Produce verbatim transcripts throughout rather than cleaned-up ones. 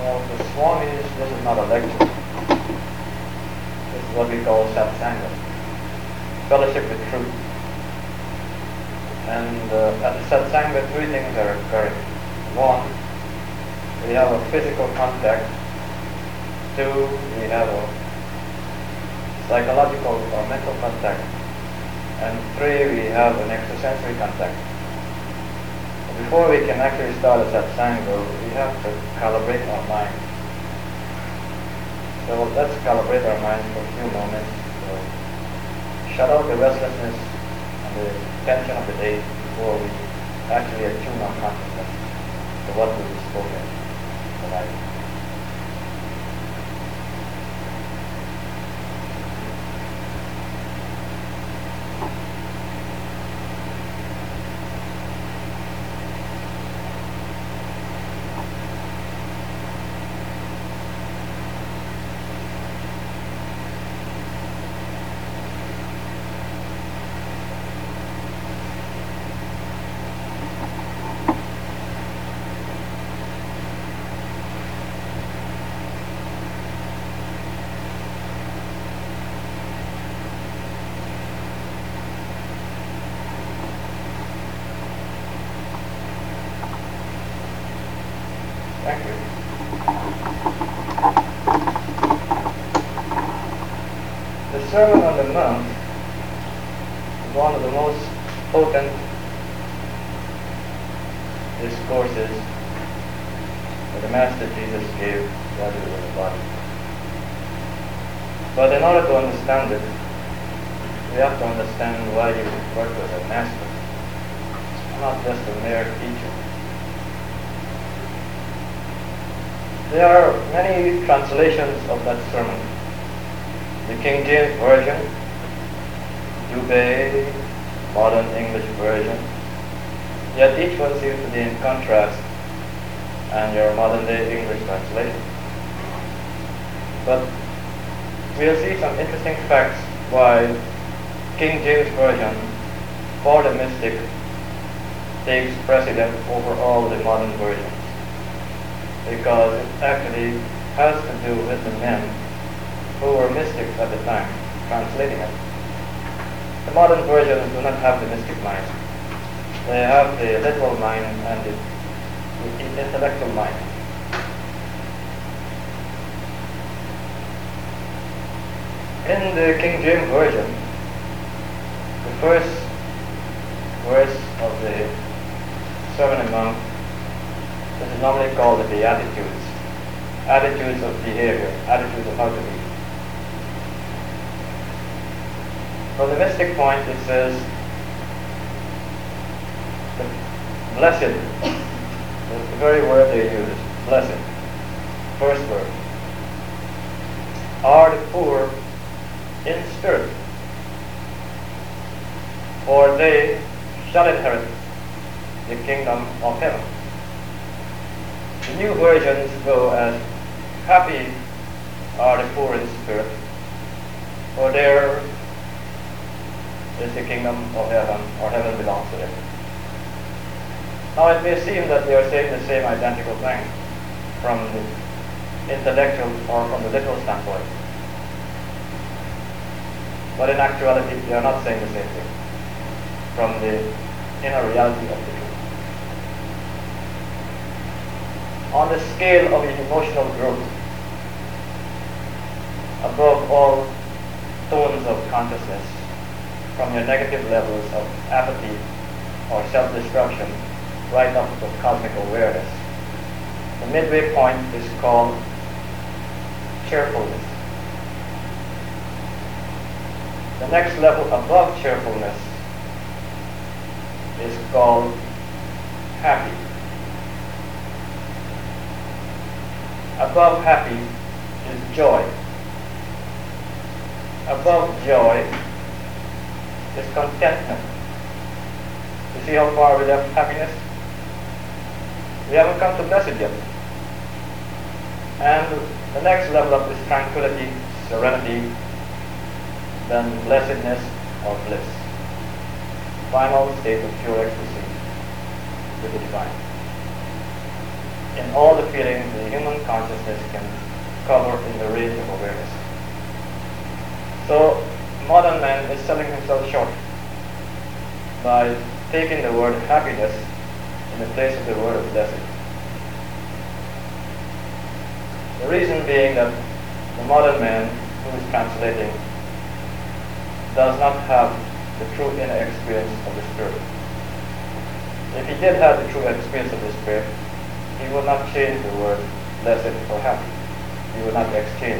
Well, the Swamis, this is not a lecture. This is what we call satsanga, fellowship with truth. And uh, at the satsanga, three things are occurring. One, we have a physical contact. Two, we have a psychological or mental contact. And three, we have an extrasensory contact. Before we can actually start a satsanga, we have to calibrate our mind. So let's calibrate our minds for a few moments. So shut out the restlessness and the tension of the day before we actually attune our consciousness to what will be spoken tonight. Thank you. The Sermon on the Mount is one of the most potent discourses that the Master Jesus gave while he was in the body. But in order to understand it, we have to understand why he was referred to as a master, not just a mere teacher. There are many translations of that sermon. The King James Version, Dubay, Modern English Version, yet each one seems to be in contrast, and your modern day English translation. But we'll see some interesting facts why King James Version, for the mystic, takes precedent over all the modern versions, because it actually has to do with the men who were mystics at the time, translating it. The modern versions do not have the mystic mind. They have the literal mind and the, the intellectual mind. In the King James Version, the first verse of the Sermon on the Mount, this is normally called the Beatitudes, attitudes of behavior, attitudes of how to be. From the mystic point, it says, the blessed, that's the very word they use, blessed, first word, are the poor in spirit, for they shall inherit the kingdom of heaven. The new versions go as, happy are the poor in spirit, for there is the kingdom of heaven, or heaven belongs to them. Now it may seem that they are saying the same identical thing from the intellectual or from the literal standpoint. But in actuality, they are not saying the same thing from the inner reality of the truth. On the scale of emotional growth, above all tones of consciousness, from your negative levels of apathy or self-destruction right up to cosmic awareness, the midway point is called cheerfulness. The next level above cheerfulness is called happy. Above happy is joy. Above joy is contentment. You see how far we left happiness? We haven't come to blessed yet. And the next level up is tranquility, serenity, then blessedness or bliss. Final state of pure ecstasy with the divine. in all the feelings the human consciousness can cover in the range of awareness. So, modern man is selling himself short by taking the word happiness in the place of the word blessed. The reason being that the modern man who is translating does not have the true inner experience of the Spirit. If he did have the true experience of the Spirit, he would not change the word blessed for happy. He would not exchange.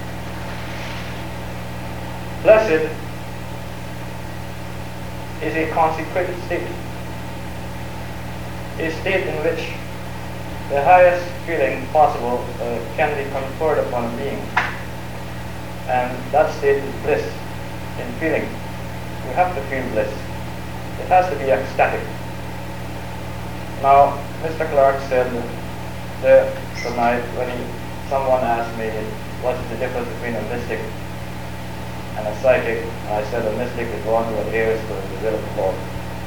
Blessed is a consecrated state, a state in which the highest feeling possible uh, can be conferred upon a being, and that state is bliss in feeling. You have to feel bliss. It has to be ecstatic. Now, Mister Clark said the tonight when he, someone asked me what is the difference between a mystic and a psychic, I said a mystic is one who adheres to the will of the Lord.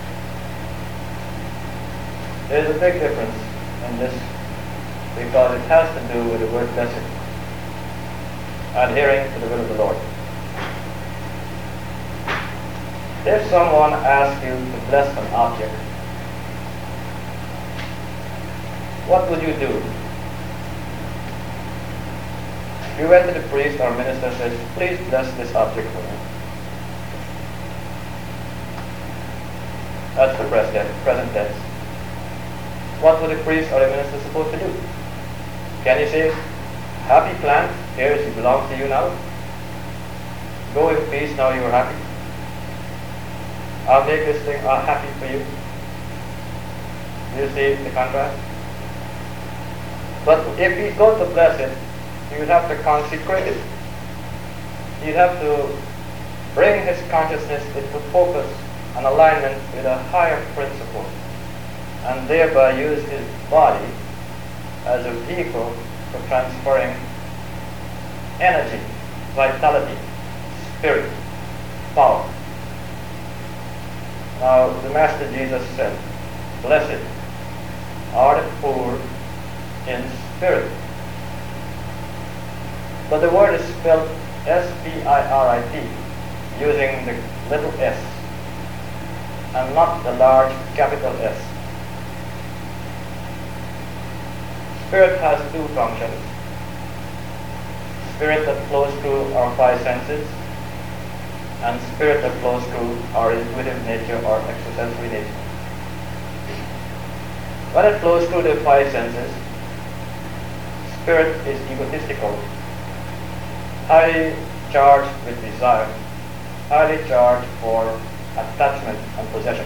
There is a big difference in this because it has to do with the word blessed, adhering to the will of the Lord. If someone asks you to bless an object, what would you do? If you went to the priest or minister and says, please bless this object for me. That's the present, present tense. What would the priest or the minister supposed to do? Can he say, happy plant, here it belongs to you now. Go in peace, now you are happy. I'll make this thing uh, happy for you. Do you see the contrast? But if he's going to bless it, he would have to consecrate it. He'd have to bring his consciousness into focus and alignment with a higher principle, and thereby use his body as a vehicle for transferring energy, vitality, spirit, power. Now, the Master Jesus said, blessed are the poor in spirit. But the word is spelled S P I R I T, using the little s, and not the large capital S. Spirit has two functions. Spirit that flows through our five senses, and spirit that flows through our intuitive nature or extrasensory nature. When it flows through the five senses, spirit is egotistical, highly charged with desire, highly charged for attachment and possession.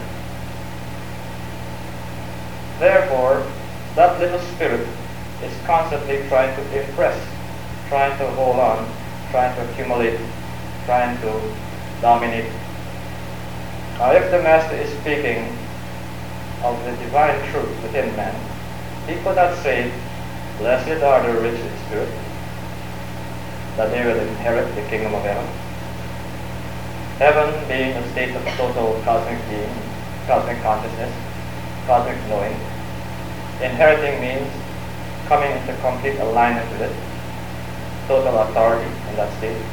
Therefore, that little spirit is constantly trying to impress, trying to hold on, trying to accumulate, trying to dominate. Now, if the Master is speaking of the divine truth within man, he could not say, blessed are the rich in spirit, that they will inherit the kingdom of heaven. Heaven being a state of total cosmic being, cosmic consciousness, cosmic knowing. Inheriting means coming into complete alignment with it, total authority in that state.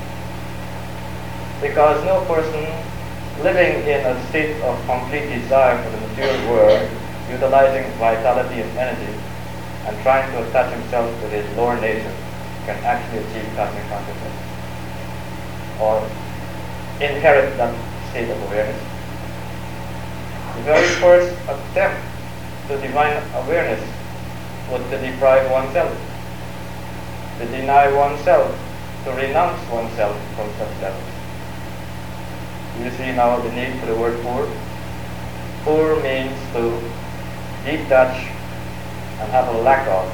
Because no person living in a state of complete desire for the material world, utilizing vitality and energy, and trying to attach himself to his lower nature, can actually achieve cosmic consciousness, or inherit that state of awareness. The very first attempt to divine awareness was to deprive oneself, to deny oneself, to renounce oneself from such levels. You see now the need for the word poor. Poor means to detach and have a lack of.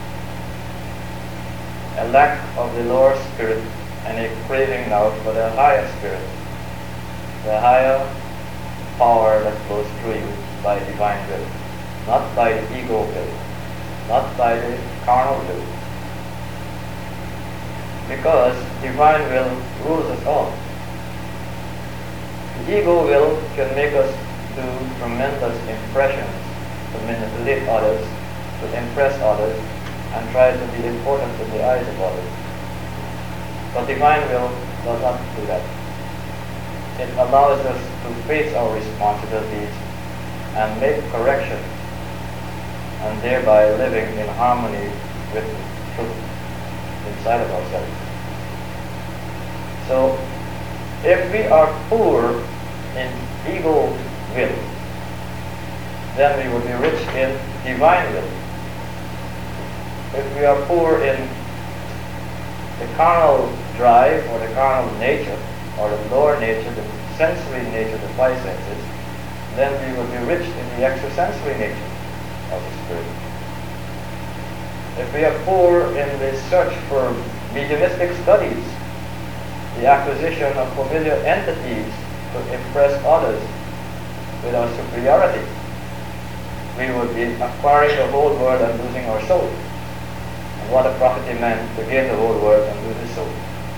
A lack of the lower spirit and a craving now for the higher spirit, the higher power that flows through you by divine will, not by the ego will, not by the carnal will. Because divine will rules us all. The ego will can make us do tremendous impressions to manipulate others to impress others and try to be important in the eyes of others. But divine will does not do that. It allows us to face our responsibilities and make corrections, and thereby living in harmony with truth inside of ourselves. So, if we are poor in ego will, then we will be rich in divine will. If we are poor in the carnal drive or the carnal nature or the lower nature, the sensory nature, the five senses, then we will be rich in the extrasensory nature of the Spirit. If we are poor in the search for mediumistic studies, the acquisition of familiar entities to impress others with our superiority, we would be acquiring the whole world and losing our soul. And what a profit it meant to gain the whole world and lose his soul.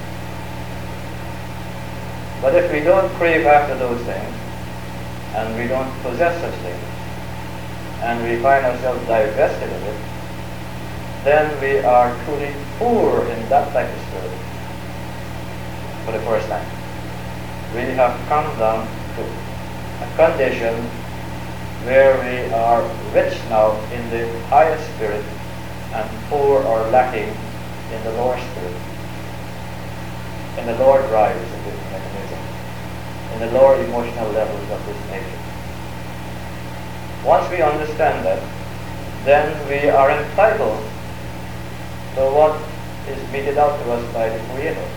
But if we don't crave after those things, and we don't possess such things, and we find ourselves divested of it, then we are truly poor in that type of spirit for the first time. We have come down to a condition where we are rich now in the higher spirit and poor or lacking in the lower spirit, in the lower drives of this mechanism, in the lower emotional levels of this nature. Once we understand that, then we are entitled to what is meted out to us by the Creator.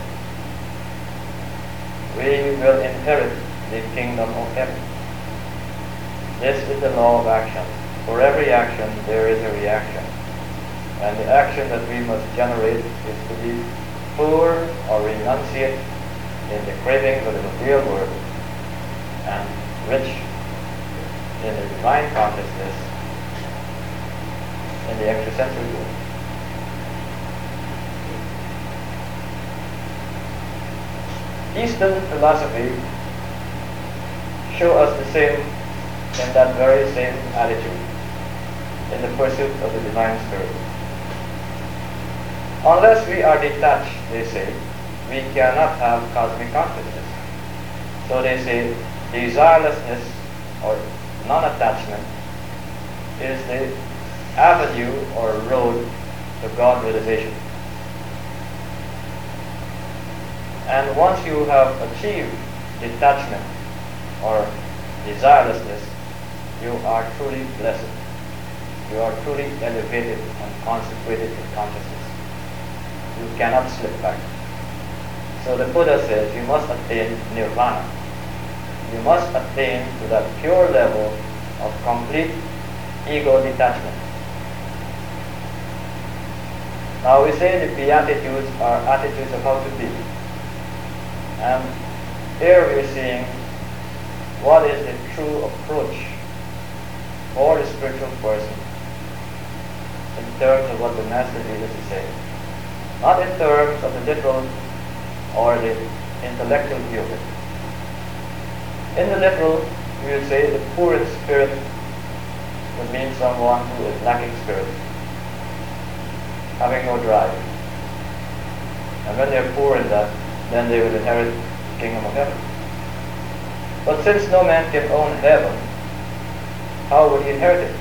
We will inherit the kingdom of heaven. This is the law of action. For every action, there is a reaction. And the action that we must generate is to be poor or renunciate in the cravings of the material world and rich in the divine consciousness in the extrasensory world. Eastern philosophy show us the same in that very same attitude in the pursuit of the divine spirit. Unless we are detached, they say, we cannot have cosmic consciousness. So they say desirelessness or non-attachment is the avenue or road to God realization. And once you have achieved detachment or desirelessness, you are truly blessed. You are truly elevated and consecrated in consciousness. You cannot slip back. So the Buddha says you must attain nirvana. You must attain to that pure level of complete ego detachment. Now we say the Beatitudes are attitudes of how to be. And here we are seeing what is the true approach for the spiritual person in terms of what the Master Jesus is saying. Not in terms of the literal or the intellectual view of it. In the literal, we would say the poor in spirit would mean someone who is lacking spirit, having no drive. And when they are poor in that, then they will inherit the kingdom of heaven. But since no man can own heaven, how would he inherit it?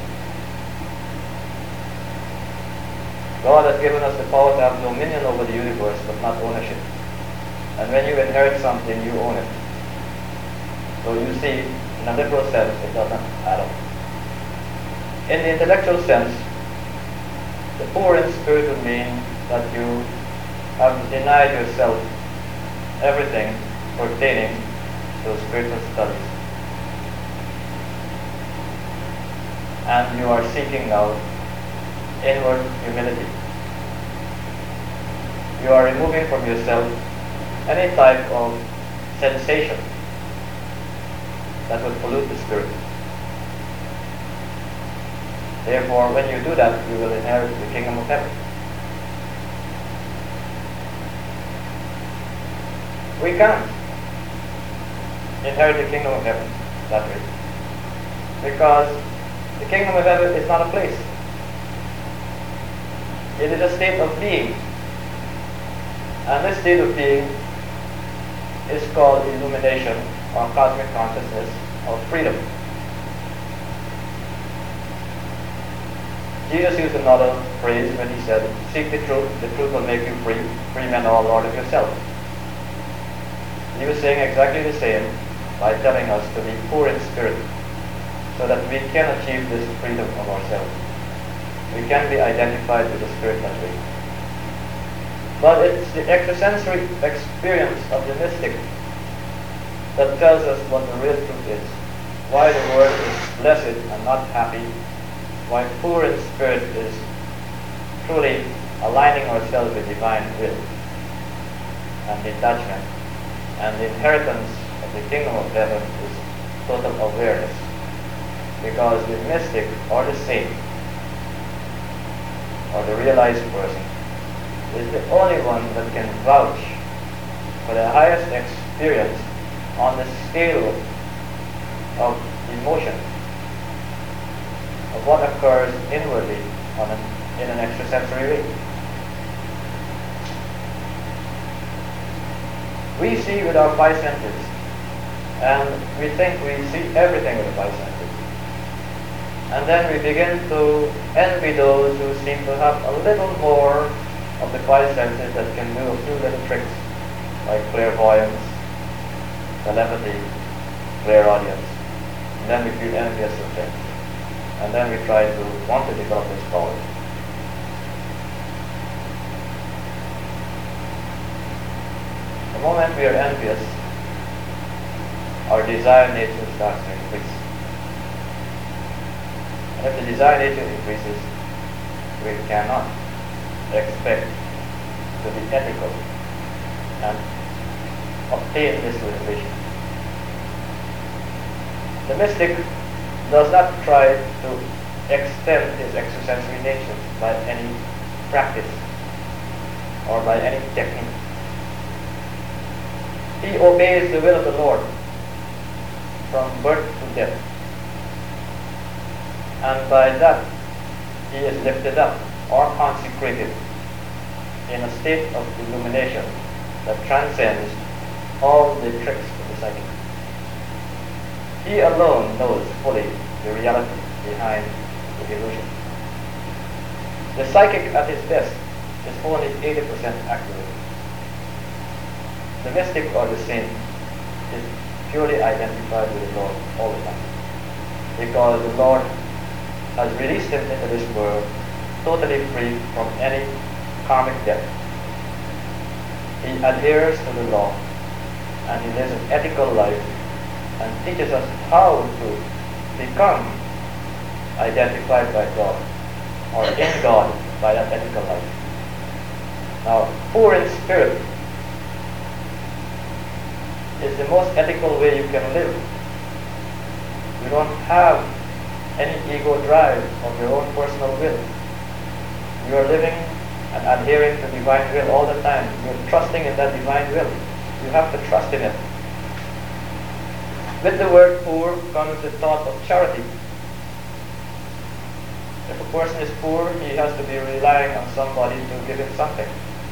God has given us the power to have dominion over the universe, but not ownership. And when you inherit something, you own it. So you see, in a literal sense, it does not add up. In the intellectual sense, the poor in spirit would mean that you have denied yourself everything pertaining to spiritual studies. And you are seeking now inward humility. You are removing from yourself any type of sensation that would pollute the spirit. Therefore, when you do that, you will inherit the kingdom of heaven. We can't inherit the kingdom of heaven that way. Because the kingdom of heaven is not a place. It is a state of being. And this state of being is called illumination or cosmic consciousness or freedom. Jesus used another phrase when he said, "Seek the truth, the truth will make you free. Free men are Lord of yourself." He was saying exactly the same by telling us to be poor in spirit so that we can achieve this freedom of ourselves. We can be identified with the Spirit that way. But it's the extrasensory experience of the mystic that tells us what the real truth is. Why the word is blessed and not happy. Why poor in spirit is truly aligning ourselves with divine will and detachment. And the inheritance of the kingdom of heaven is total awareness. Because the mystic or the saint or the realized person is the only one that can vouch for the highest experience on the scale of emotion, of what occurs inwardly on an, in an extrasensory way. We see with our five senses, and we think we see everything with the five senses. And then we begin to envy those who seem to have a little more of the five senses that can do a few little tricks like clairvoyance, telepathy, clairaudience. And then we feel envious of them. And then we try to want to develop this power. The moment we are envious, our desire nature starts to increase. And if the desire nature increases, we cannot expect to be ethical and obtain this realization. The mystic does not try to extend his extrasensory nature by any practice or by any technique. He obeys the will of the Lord from birth to death. And by that, he is lifted up or consecrated in a state of illumination that transcends all the tricks of the psychic. He alone knows fully the reality behind the illusion. The psychic at his best is only eighty percent accurate. The mystic or the saint is purely identified with the Lord all the time, because the Lord has released him into this world totally free from any karmic debt. He adheres to the law and he lives an ethical life and teaches us how to become identified by God or in God by that ethical life. Now, poor in spirit is the most ethical way you can live. You don't have any ego drive of your own personal will. You are living and adhering to divine will all the time. You are trusting in that divine will. You have to trust in it. With the word poor comes the thought of charity. If a person is poor, he has to be relying on somebody to give him something.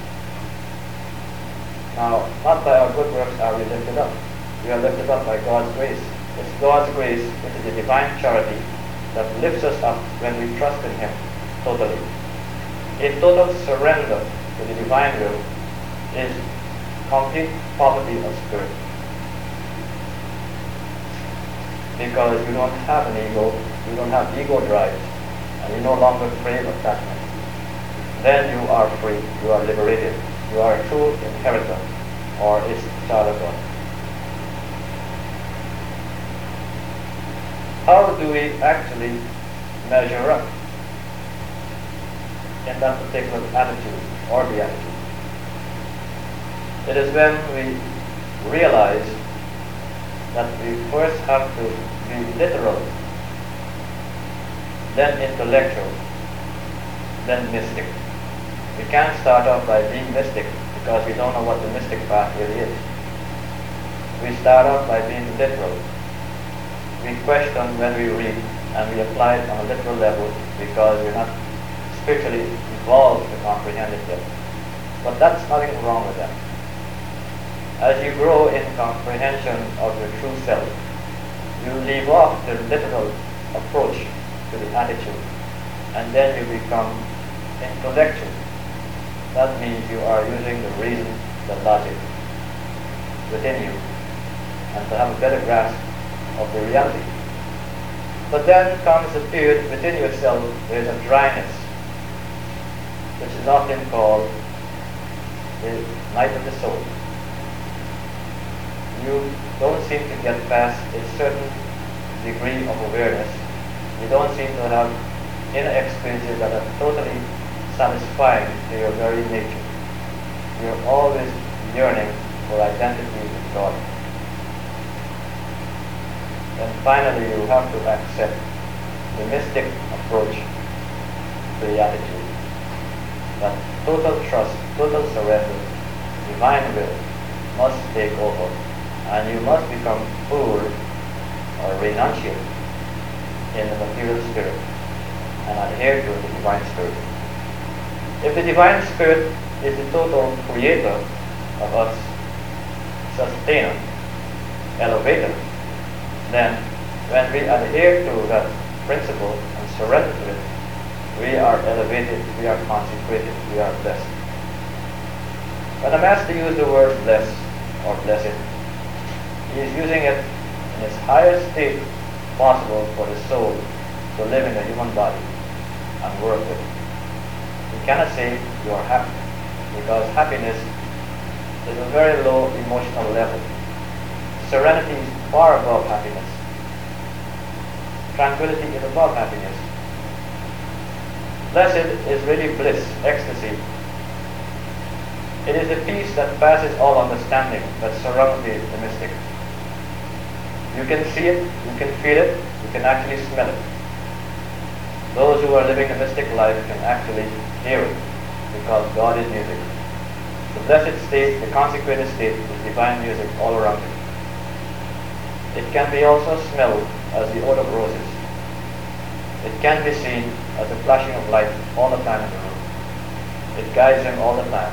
Now, not by our good works are we lifted up. We are lifted up by God's grace. It's God's grace, which is the divine charity, that lifts us up when we trust in Him totally. A total surrender to the divine will is complete poverty of spirit. Because you don't have an ego, you don't have ego drive, and you no longer crave attachment. Then you are free, you are liberated, you are a true inheritor, or is child of God. How do we actually measure up in that particular attitude or beatitude? It is when we realize that we first have to be literal, then intellectual, then mystic. We can't start off by being mystic because we don't know what the mystic path really is. We start off by being literal. We question when we read and we apply it on a literal level because we're not spiritually evolved to comprehend it yet. But that's nothing wrong with that. As you grow in comprehension of your true self, you leave off the literal approach to the attitude, and then you become intellectual. That means you are using the reason, the logic within you, and to have a better grasp of the reality. But then comes a period within yourself, there is a dryness, which is often called the night of the soul. You don't seem to get past a certain degree of awareness. You don't seem to have inner experiences that are totally satisfying to your very nature. You're always yearning for identity with God. And finally, you have to accept the mystic approach to the attitude. That total trust, total surrender, divine will must take over, and you must become poor or renunciate in the material spirit and adhere to the divine spirit. If the divine spirit is the total creator of us, sustainer, elevator, then when we adhere to that principle and surrender to it, we are elevated, we are consecrated, we are blessed. When the Master used the word bless or blessed, he is using it in its highest state possible for the soul to live in a human body and work with it. You cannot say you are happy, because happiness is a very low emotional level. Serenity is far above happiness. Tranquility is above happiness. Blessed is really bliss, ecstasy. It is the peace that passes all understanding that surrounds the, the mystic. You can see it, you can feel it, you can actually smell it. Those who are living the mystic life can actually hear it, because God is music. The blessed state, the consecrated state, is divine music all around it. It can be also smelled as the odor of roses. It can be seen as the flashing of light all the time in the room. It guides him all the time.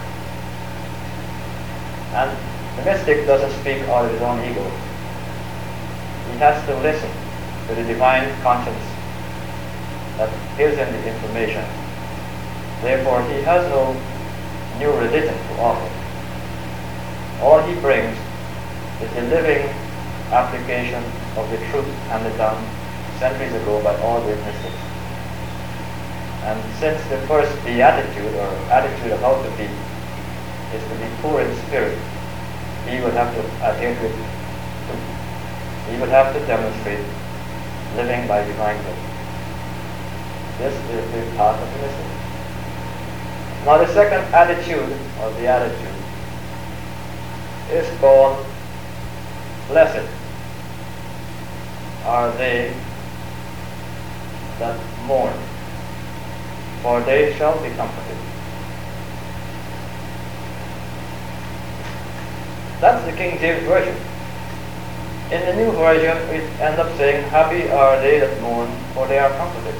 And the mystic doesn't speak out of his own ego. He has to listen to the divine conscience that gives him the information. Therefore, he has no new religion to offer. All he brings is the living application of the truth handed down centuries ago by all great mystics. And since the first beatitude or attitude of how to be is to be poor in spirit, he would have to adhere to it too. He would have to demonstrate living by divine will. This is the path of the mystic. Now the second attitude or the attitude is called blessed are they that mourn, for they shall be comforted. That's the King James Version. In the New Version, we end up saying, happy are they that mourn, for they are comforted.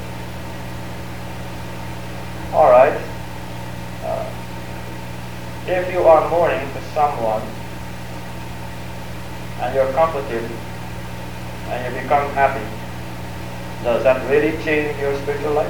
Alright. Uh, if you are mourning for someone, and you're comforted, and you become happy, does that really change your spiritual life?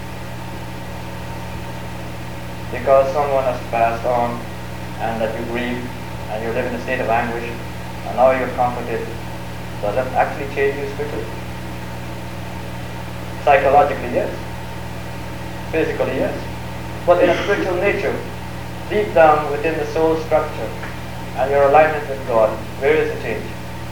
Because someone has passed on, and that you grieve, and you live in a state of anguish, and now you're comforted, does that actually change you spiritually? Psychologically, yes. Physically, yes. But in a spiritual nature, deep down within the soul structure, and your alignment with God, where is the change?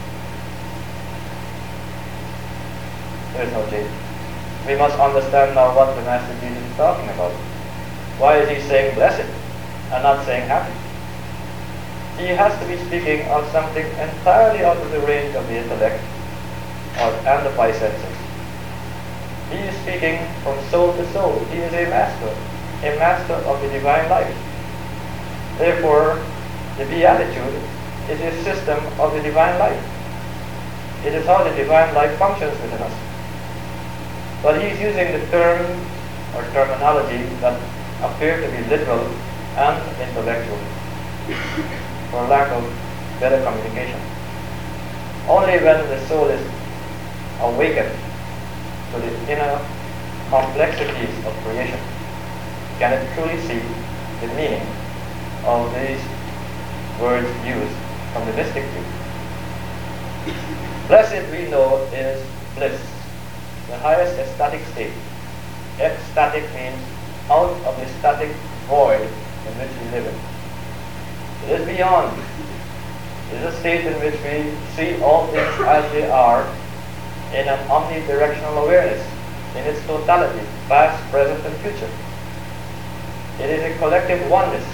There is no change. We must understand now what the Master Jesus is talking about. Why is he saying blessed and not saying happy? He has to be speaking of something entirely out of the range of the intellect or, and the five senses. He is speaking from soul to soul. He is a master, a master of the divine life. Therefore, the beatitude is a system of the divine life. It is how the divine life functions within us. But he is using the term or terminology that appear to be literal and intellectual, for lack of better communication. Only when the soul is awakened to the inner complexities of creation can it truly see the meaning of these words used from the mystic view. Blessed, we know, is bliss, the highest ecstatic state. Ecstatic means out of the static void in which we live in. It is beyond. It is a state in which we see all things as they are in an omnidirectional awareness, in its totality, past, present, and future. It is a collective oneness.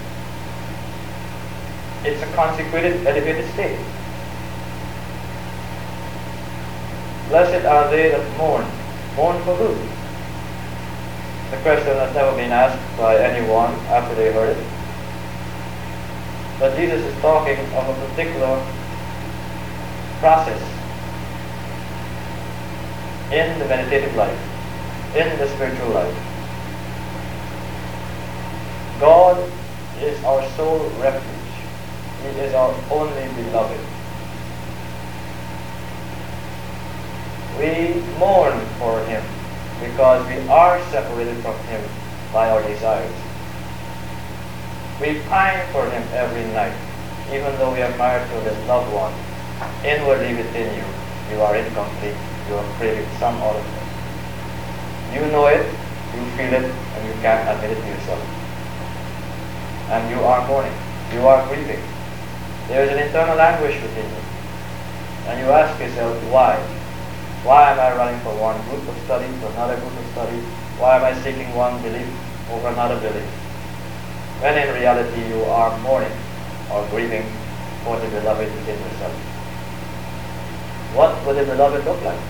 It's a consecrated, elevated state. Blessed are they that mourn. Mourn for who? The question has never been asked by anyone after they heard it. But Jesus is talking of a particular process in the meditative life, in the spiritual life. God is our sole refuge. He is our only beloved. We mourn for Him because we are separated from Him by our desires. We pine for Him every night, even though we are married to His loved one. Inwardly within you, you are incomplete. You are craving some other thing. You know it, you feel it, and you can't admit it to yourself. And you are mourning. You are grieving. There is an internal anguish within you. And you ask yourself, why? Why am I running from one group of study to another group of study? Why am I seeking one belief over another belief? When in reality you are mourning or grieving for the beloved within yourself. What would the beloved look like?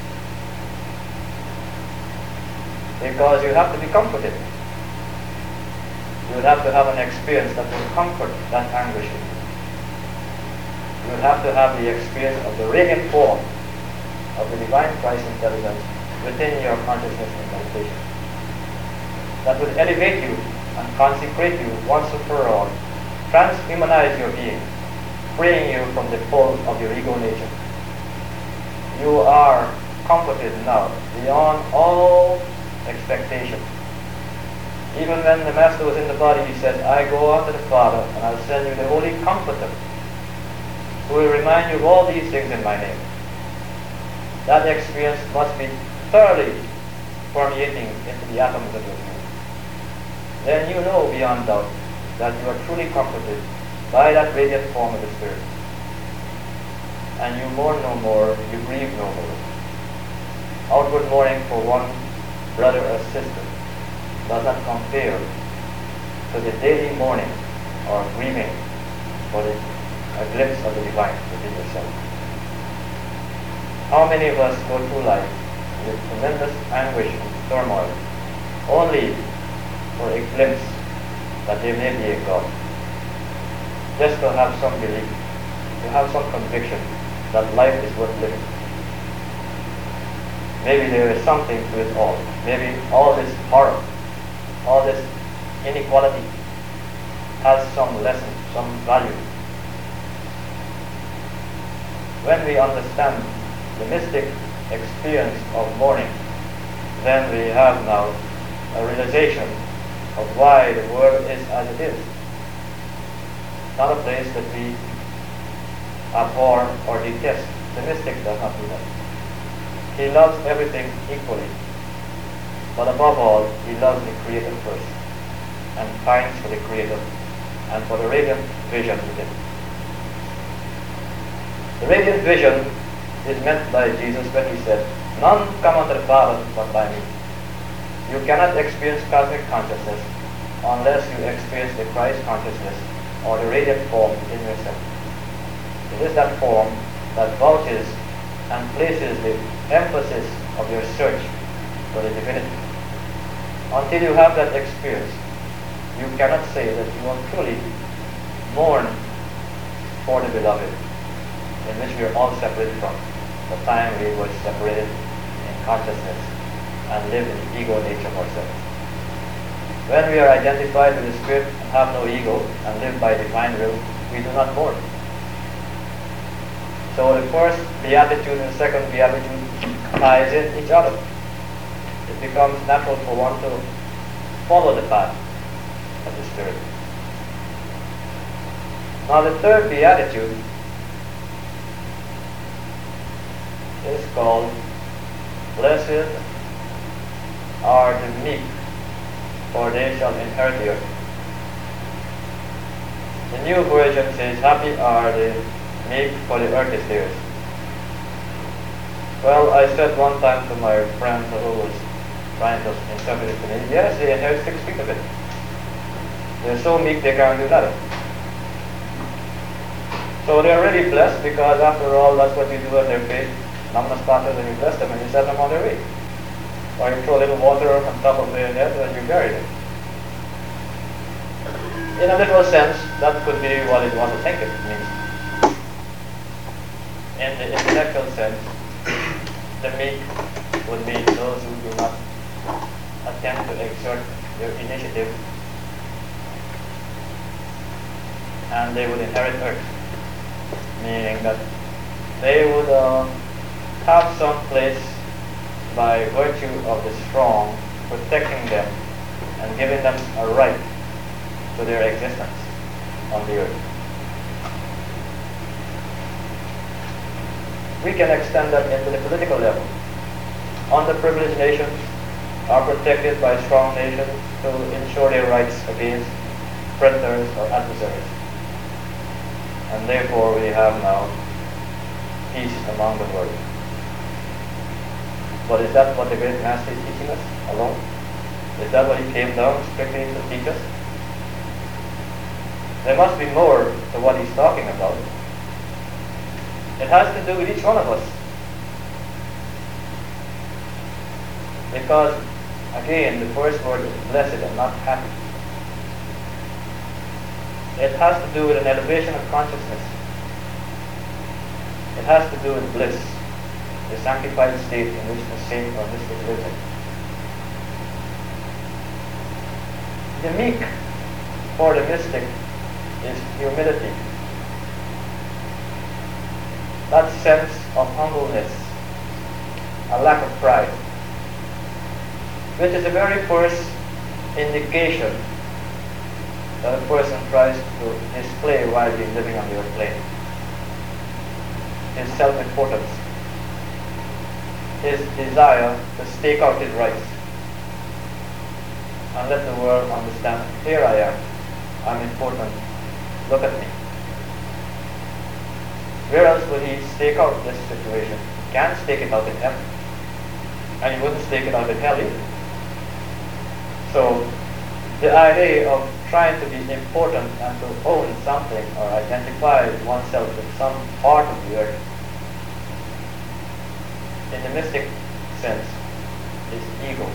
Because you have to be comforted. You would have to have an experience that will comfort that anguish in you. You would have to have the experience of the radiant form of the divine Christ intelligence within your consciousness and meditation. That would elevate you and consecrate you once and for all, transhumanize your being, freeing you from the pull of your ego nature. You are comforted now beyond all expectation. Even when the Master was in the body, he said, I go unto the Father, and I'll send you the Holy Comforter, who will remind you of all these things in my name. That experience must be thoroughly permeating into the atoms of your being. Then you know beyond doubt that you are truly comforted by that radiant form of the Spirit. And you mourn no more, you grieve no more. Outward mourning for one brother or sister does not compare to the daily mourning or grieving for the, a glimpse of the divine within yourself. How many of us go through life with tremendous anguish and turmoil only for a glimpse that there may be a God? Just to have some belief, to have some conviction that life is worth living. Maybe there is something to it all. Maybe all this horror, all this inequality has some lesson, some value. When we understand the mystic experience of mourning, then we have now a realization of why the world is as it is. Not a place that we abhor or detest. The mystic does not do that. He loves everything equally. But above all, he loves the Creator first, and pines for the Creator and for the radiant vision within. The radiant vision is meant by Jesus when he said, none come unto the Father but by me. You cannot experience cosmic consciousness unless you experience the Christ consciousness or the radiant form in yourself. It is that form that vouches and places the emphasis of your search for the divinity. Until you have that experience, you cannot say that you are truly mourn for the beloved, in which we are all separated from, the time we were separated in consciousness and lived in the ego nature of ourselves. When we are identified with the Spirit and have no ego and live by divine will, we do not mourn. So the first beatitude and the second beatitude ties in each other. It becomes natural for one to follow the path of the Spirit. Now the third beatitude is called, Blessed are the meek, for they shall inherit the earth. The New Version says, Happy are the meek, for the earth is theirs. Well, I said one time to my friend who was trying to interpret it to me, yes, they inherit six feet of it. They're so meek they can't do nothing. So they're really blessed because after all, that's what you do in their faith. Namastatas, and you bless them and you set them on their way. Or you throw a little water on top of their head and you bury them. In a literal sense, that could be what it want to think it means. In the intellectual sense, the meek would be those who do not attempt to exert their initiative, and they would inherit earth, meaning that they would uh, have some place by virtue of the strong protecting them and giving them a right to their existence on the earth. We can extend that into the political level. Underprivileged nations are protected by strong nations to ensure their rights against predators or adversaries. And therefore we have now peace among the world. But is that what the great master is teaching us alone? Is that what he came down strictly to teach us? There must be more to what he's talking about. It has to do with each one of us. Because, again, the first word is blessed and not happy. It has to do with an elevation of consciousness. It has to do with bliss, the sanctified state in which the saint or mystic lives in. The meek for the mystic is humility. That sense of humbleness, a lack of pride, which is the very first indication that a person tries to display while he's living on the earth plane. His self-importance, his desire to stake out his rights and let the world understand, here I am, I'm important, look at me. Where else would he stake out this situation? He can't stake it out in heaven. And he wouldn't stake it out in hell either. So, the idea of trying to be important and to own something or identify oneself with some part of the earth, in the mystic sense, is ego.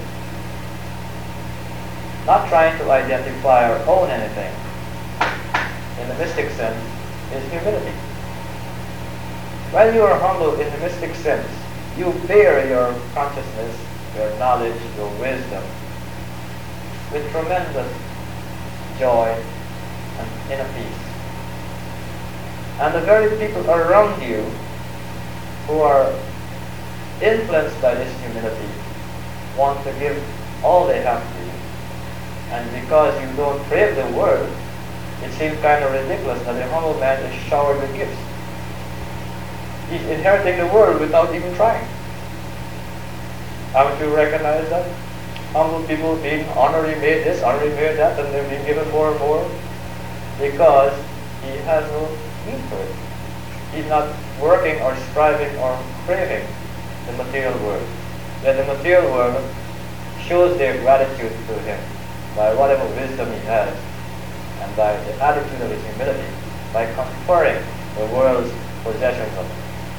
Not trying to identify or own anything, in the mystic sense, is humility. When you are humble in the mystic sense, you bear your consciousness, your knowledge, your wisdom with tremendous joy and inner peace. And the very people around you who are influenced by this humility want to give all they have to you. And because you don't crave the world, it seems kind of ridiculous that a humble man is showered with gifts. He's inheriting the world without even trying. Haven't you recognized that? Humble people being honorably made this, honorably made that, and they're being given more and more because he has no need for it. He's not working or striving or craving the material world. Yet the material world shows their gratitude to him by whatever wisdom he has and by the attitude of his humility, by conferring the world's possessions on him.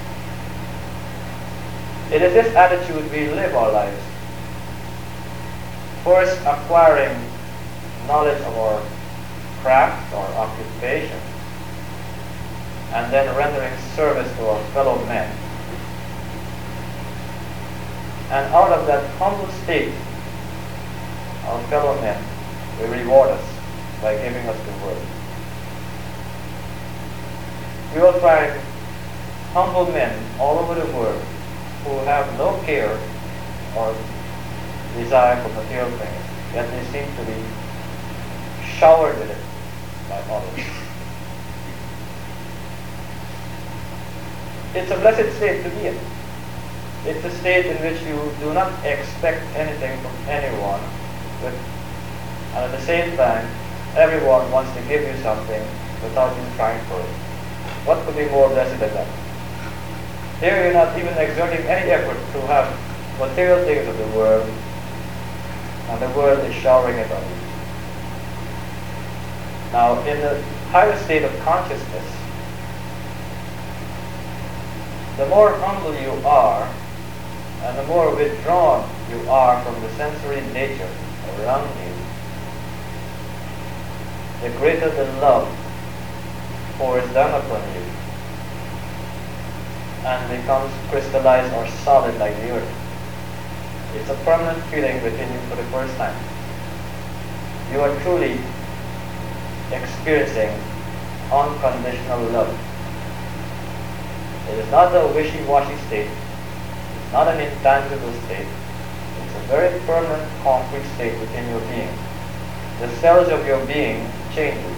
It is this attitude we live our lives. First acquiring knowledge of our craft or occupation, and then rendering service to our fellow men. And out of that humble state, our fellow men will reward us by giving us the word. You will find humble men all over the world who have no care or desire for material things, yet they seem to be showered with it by others. It's a blessed state to be in. It's a state in which you do not expect anything from anyone, but and at the same time, everyone wants to give you something without you trying for it. What could be more blessed than that? Here you're not even exerting any effort to have material things of the world, and the world is showering it on you. Now, in the higher state of consciousness, the more humble you are, and the more withdrawn you are from the sensory nature around you, the greater the love pours down upon you and becomes crystallized or solid like the earth. It's a permanent feeling within you for the first time. You are truly experiencing unconditional love. It is not a wishy-washy state. It's not an intangible state. It's a very permanent, concrete state within your being. The cells of your being changes.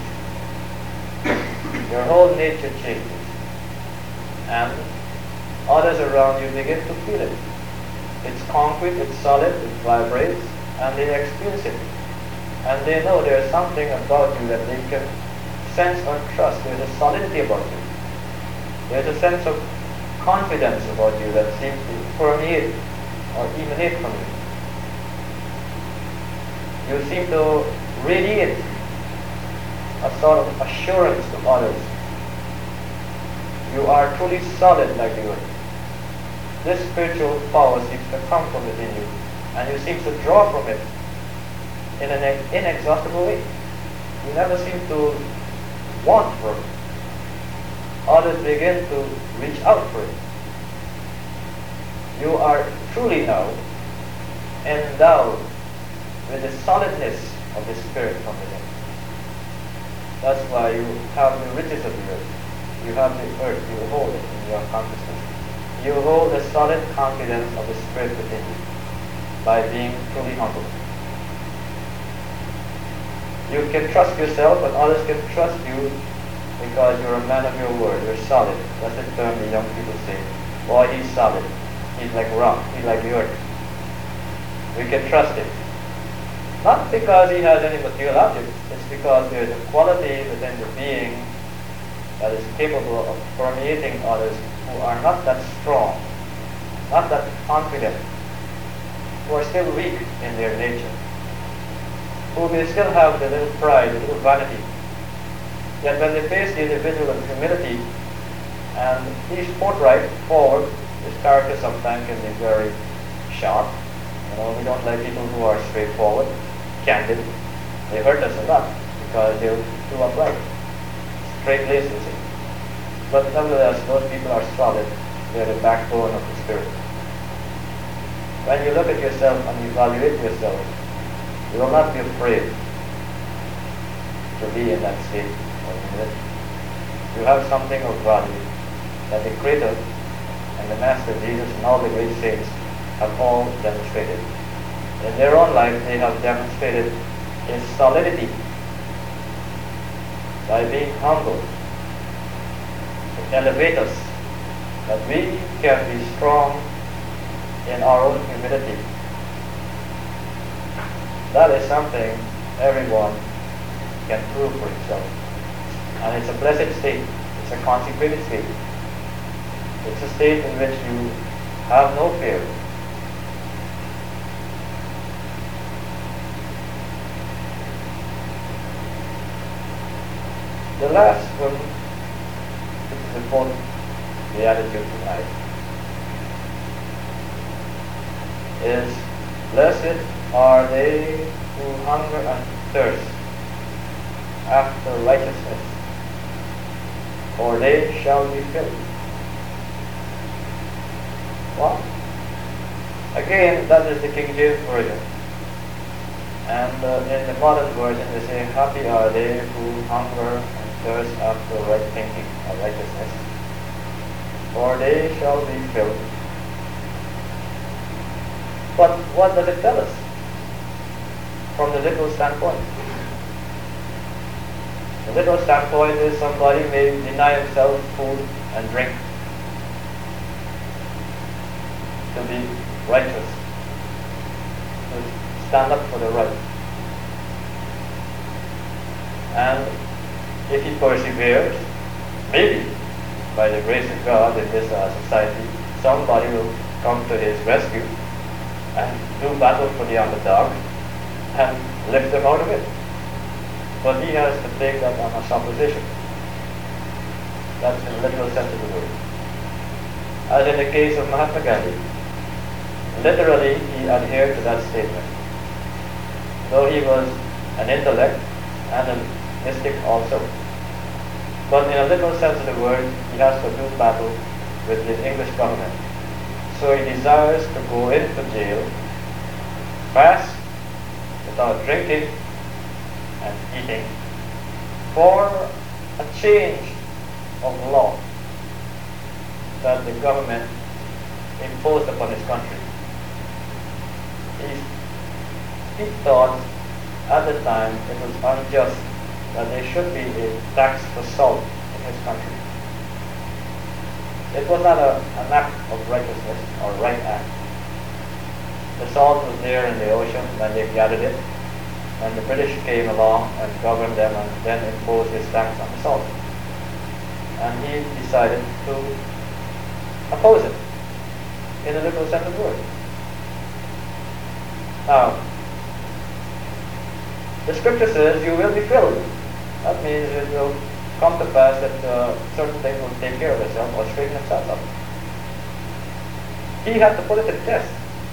Your whole nature changes. And others around you begin to feel it. It's concrete, it's solid, it vibrates, and they experience it. And they know there's something about you that they can sense or trust. There's a solidity about you. There's a sense of confidence about you that seems to permeate or emanate from you. You seem to radiate a sort of assurance to others. You are truly solid like the earth. This spiritual power seems to come from within you, and you seem to draw from it in an inexhaustible way. You never seem to want for it. Others begin to reach out for it. You are truly now endowed with the solidness of the Spirit from within. That's why you have the riches of the earth. You have the earth, you hold it in your consciousness. You hold the solid confidence of the Spirit within you by being truly humble. You can trust yourself, and others can trust you because you're a man of your word. You're solid. That's the term the young people say. Boy, he's solid. He's like rock. He's like the earth. We can trust him. Not because he has any material objects. It's because there's a quality within the being that is capable of permeating others who are not that strong, not that confident, who are still weak in their nature, who may still have the little pride, the little vanity. Yet when they face the individual in humility and he's forthright, forward, his character sometimes can be very sharp. You know, we don't like people who are straightforward, candid. They hurt us a lot because they're too upright, straight-laced, you see. But nevertheless, those people are solid. They're the backbone of the Spirit. When you look at yourself and evaluate yourself, you will not be afraid to be in that state of humility. You have something of value that the Creator and the Master Jesus and all the great saints have all demonstrated. In their own life, they have demonstrated His solidity by being humble, to elevate us, that we can be strong in our own humility. That is something everyone can prove for himself. And it's a blessed state. It's a consecrated state. It's a state in which you have no fear. The last one, which is the fourth beatitude tonight, is blessed are they who hunger and thirst after righteousness, for they shall be filled. Well, again, that is the King James Version. And uh, in the modern version they say, happy are they who hunger and thirst after right thinking or righteousness, for they shall be filled. But what does it tell us from the literal standpoint? The literal standpoint is somebody may deny himself food and drink to be righteous, to stand up for the right. And if he perseveres, maybe by the grace of God in this uh, society, somebody will come to his rescue and do battle for the underdog and lift them out of it. But he has to take that on a supposition. That's in the literal sense of the word. As in the case of Mahatma Gandhi, literally he adhered to that statement. Though he was an intellect and a mystic also. But in a literal sense of the word, he has to do battle with the English government. So he desires to go into jail, fast, without drinking and eating, for a change of law that the government imposed upon his country. He, he thought at the time it was unjust that there should be a tax for salt in his country. It was not a, an act of righteousness or right act. The salt was there in the ocean when they gathered it, and the British came along and governed them and then imposed his tax on the salt. And he decided to oppose it in a literal sense of the word. Now, the scripture says you will be filled. That means it will come to pass that uh, certain things will take care of itself or straighten itself up. He had to put it to the test.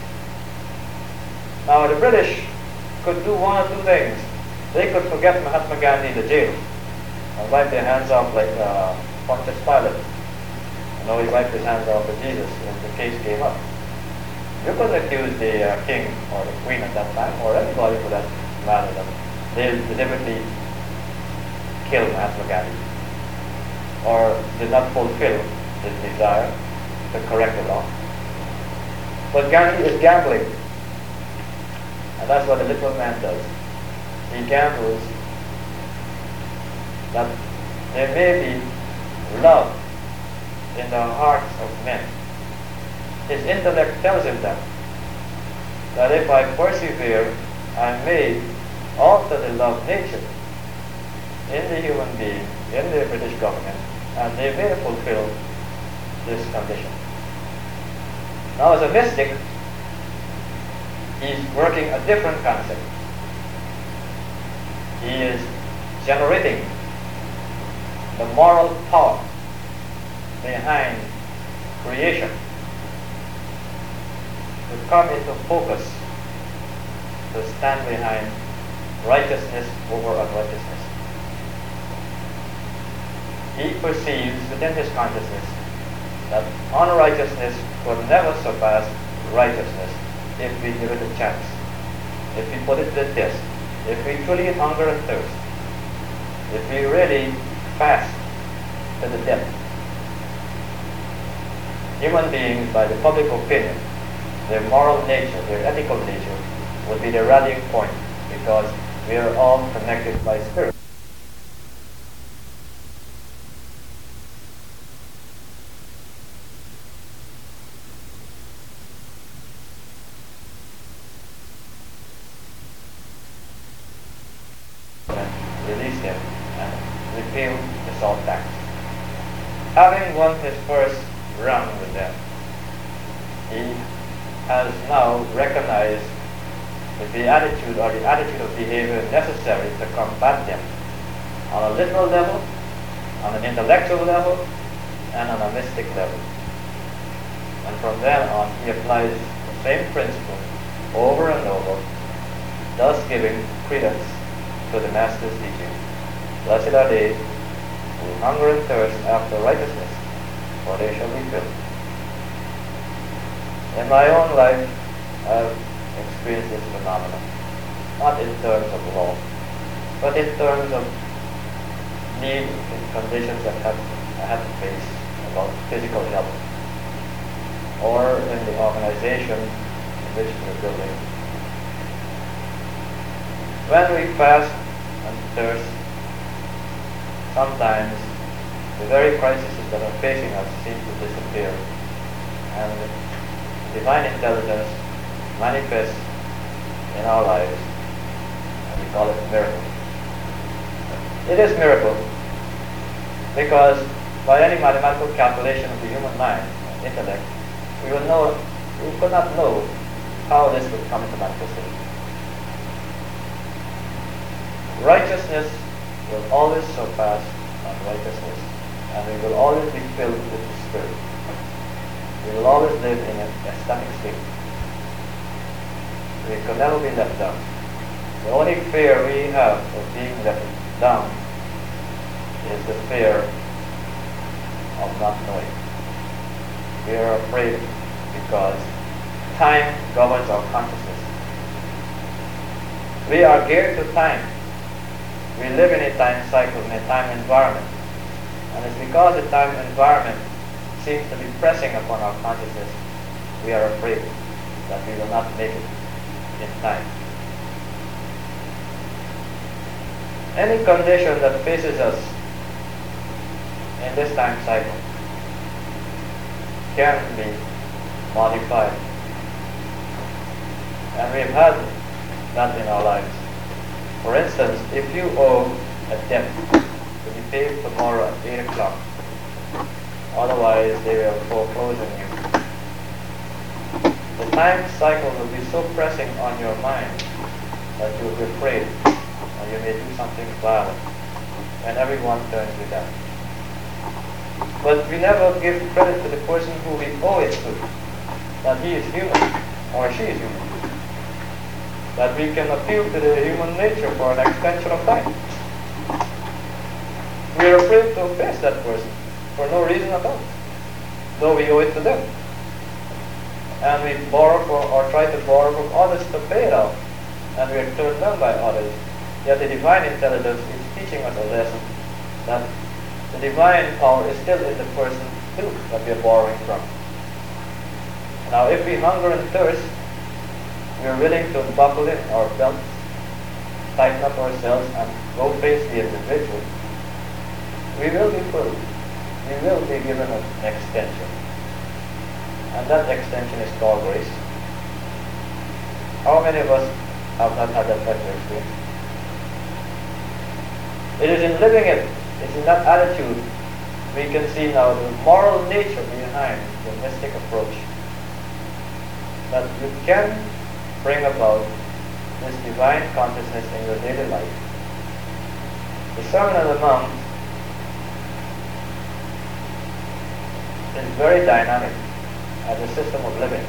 Now the British could do one or two things. They could forget Mahatma Gandhi in the jail and wipe their hands off like uh, Pontius Pilate. You know, he wiped his hands off with Jesus when the case came up. You couldn't accuse the uh, king or the queen at that time, or anybody for that matter, that they deliberately killed Mahatma Gandhi or did not fulfill his desire to correct the law. But Gandhi is gambling, and that's what a literal man does. He gambles that there may be love in the hearts of men. His intellect tells him that, that if I persevere, I may alter the love nature in the human being, in the British government, and they may fulfill this condition. Now as a mystic, he's working a different concept. He is generating the moral power behind creation to come into focus, to stand behind righteousness over unrighteousness. He perceives within his consciousness that unrighteousness could never surpass righteousness if we give it a chance, if we put it to the test, if we truly hunger and thirst, if we really fast to the depth. Human beings, by the public opinion, their moral nature, their ethical nature, would be the rallying point, because we are all connected by spirit. Release him and repeal the salt tax. Having won his first round with them, he has now recognized the attitude or the attitude of behavior necessary to combat them on a literal level, on an intellectual level, and on a mystic level. And from then on, he applies the same principle over and over, thus giving credence to the Master's teaching. Blessed are they who hunger and thirst after righteousness, for they shall be filled. In my own life, I've experienced this phenomenon. not in terms of law, but in terms of need and conditions that have, I have to face about physical health, or in the organization in which we're building. When we fast and thirst, sometimes the very crises that are facing us seem to disappear, and divine intelligence manifests in our lives, and we call it a miracle. It is miracle because by any mathematical calculation of the human mind and intellect, we will know, we could not know how this would come into manifestation. Righteousness will always surpass unrighteousness, and we will always be filled with the Spirit. We will always live in an ecstatic state. We could never be let down. The only fear we have of being let down is the fear of not knowing. We are afraid because time governs our consciousness. We are geared to time. We live in a time cycle, in a time environment. And it's because the time environment seems to be pressing upon our consciousness, we are afraid that we will not make it in time. Any condition that faces us in this time cycle can be modified. And we've had that in our lives. For instance, if you owe a debt to be paid tomorrow at eight o'clock, otherwise they will foreclose on you. The time cycle will be so pressing on your mind that you will be afraid and you may do something violent, and everyone turns you down. But we never give credit to the person who we owe it to, that he is human or she is human, that we can appeal to the human nature for an extension of time. We are afraid to face that person for no reason at all, though we owe it to them. And we borrow for, or try to borrow from others to pay it out, and we are turned down by others. Yet the divine intelligence is teaching us a lesson that the divine power is still in the person too that we are borrowing from. Now if we hunger and thirst, we are willing to buckle in our belts, tighten up ourselves, and go face the individual, we will be filled. We will be given an extension. And that extension is called grace. How many of us have not had that type of experience? It is in living it, it's in that attitude, we can see now the moral nature behind the mystic approach. That you can bring about this divine consciousness in your daily life. The Sermon on the Mount is very dynamic as a system of living.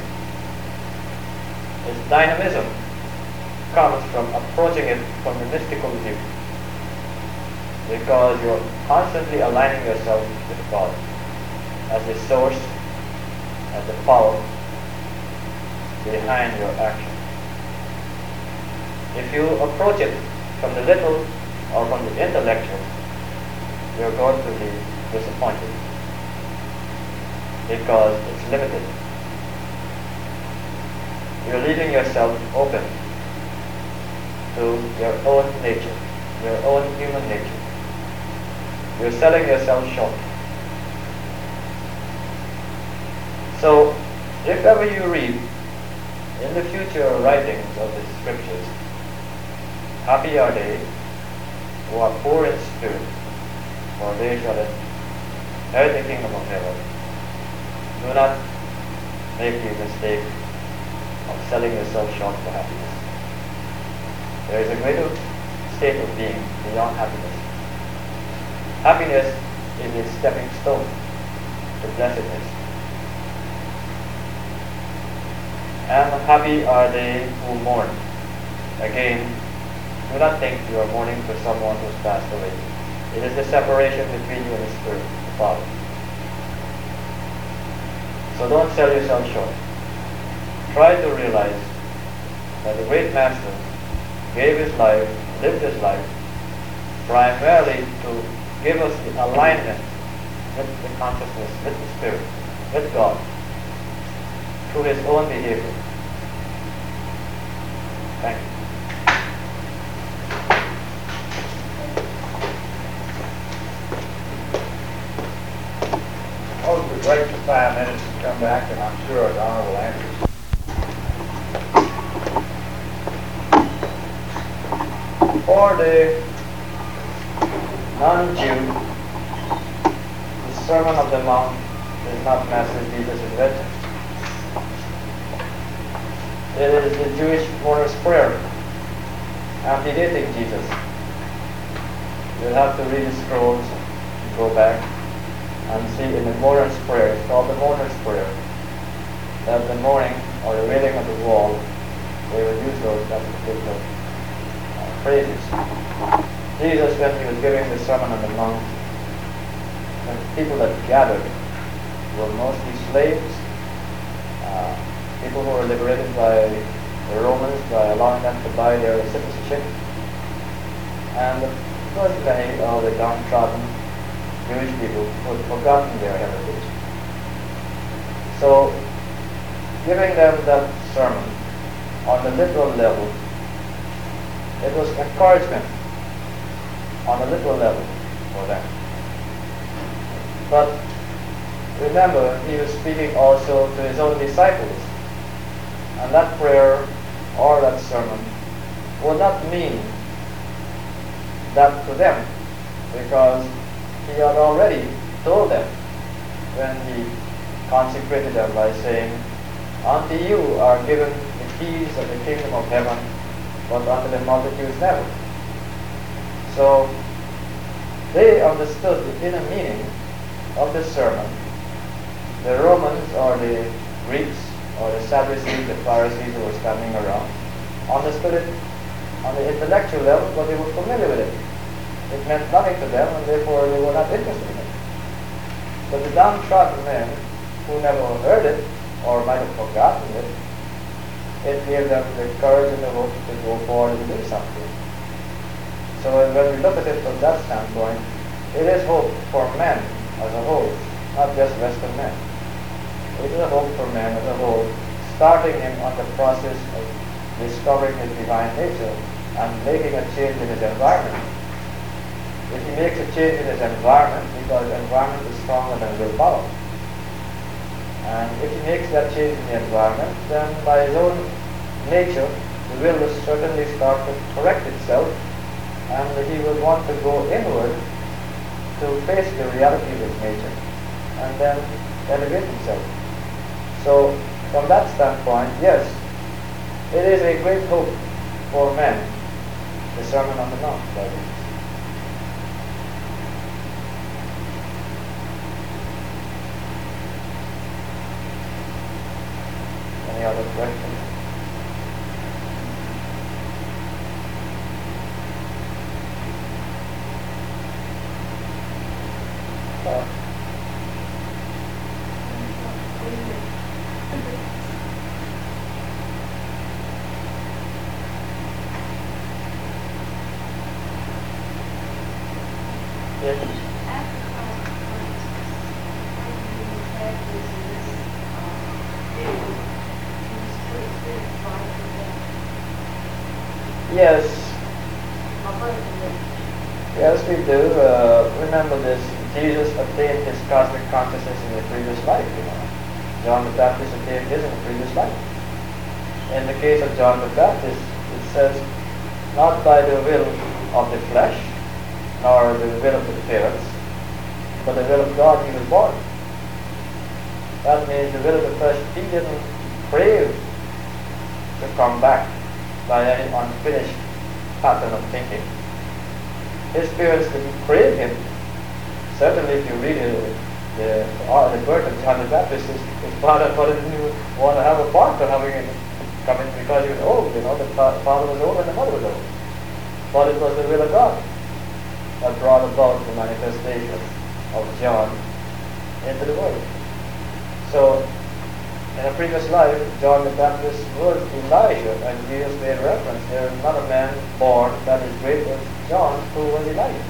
Its dynamism comes from approaching it from the mystical view, because you're constantly aligning yourself with God as the source, as the power behind your action. If you approach it from the little or from the intellectual, you're going to be disappointed because it's limited. You're leaving yourself open to your own nature, your own human nature. You're selling yourself short. So, if ever you read in the future writings of the scriptures, happy are they who are poor in spirit, for they shall inherit the kingdom of heaven. Do not make the mistake of selling yourself short for happiness. There is a greater state of being beyond happiness. Happiness is a stepping stone to blessedness. And happy are they who mourn. Again, do not think you are mourning for someone who has passed away. It is the separation between you and the Spirit, the Father. So don't sell yourself short. Try to realize that the great Master gave his life, lived his life, primarily to give us the alignment with the consciousness, with the Spirit, with God, through his own behavior. Thank you. Oh, we'd wait for five minutes and come back, and I'm sure Donna will answer. For the non-Jew, the Sermon of the Mount is not Master Jesus' invention. It is the Jewish mourner's prayer, antedating Jesus. You'll have to read the scrolls and go back and see in the mourner's prayer, it's called the mourner's prayer, that the mourning or the wailing of the wall, they would use those that particular uh, phrases. Jesus, when he was giving the Sermon on the Mount, the people that gathered were mostly slaves, uh, people who were liberated by the Romans by allowing them to buy their citizenship, and of course many of the downtrodden Jewish people who had forgotten their heritage. So, giving them that sermon on the literal level, it was encouragement on a literal level for them. But remember, he was speaking also to his own disciples, and that prayer or that sermon would not mean that to them, because he had already told them when he consecrated them by saying, "Unto you are given the keys of the kingdom of heaven, but unto the multitudes never." So they understood the inner meaning of the sermon. The Romans or the Greeks or the Sadducees, the Pharisees who were standing around, understood it on the intellectual level, but they were familiar with it. It meant nothing to them, and therefore they were not interested in it. But the downtrodden men who never heard it, or might have forgotten it, it gave them the courage and the hope to go forward and do something. So when we look at it from that standpoint, it is hope for men as a whole, not just Western men. It is a hope for men as a whole, starting him on the process of discovering his divine nature and making a change in his environment. If he makes a change in his environment, because environment is stronger than willpower, and if he makes that change in the environment, then by his own nature, the will will certainly start to correct itself, and he will want to go inward to face the reality of his nature, and then elevate himself. So, from that standpoint, yes, it is a great hope for men, the Sermon on the Mount, that is. Any other questions? Uh, yes. Yes. Yes, we do. Uh, remember this. Jesus attained his cosmic consciousness in the previous life, you know. John the Baptist attained his in the previous life. In the case of John the Baptist, it says, not by the will of the flesh, nor the will of the parents, but the will of God he was born. That means the will of the flesh, he didn't crave to come back by any unfinished pattern of thinking. His parents didn't crave him. Certainly, if you read it, the, uh, the birth of John the Baptist, his, his father didn't want to have a part of having him come in because he was old. You know, the fa- father was old and the mother was old. But it was the will of God that brought about the manifestation of John into the world. So, In a previous life, John the Baptist was Elijah, and Jesus made reference, there is not a man born that is great as John, who was Elijah.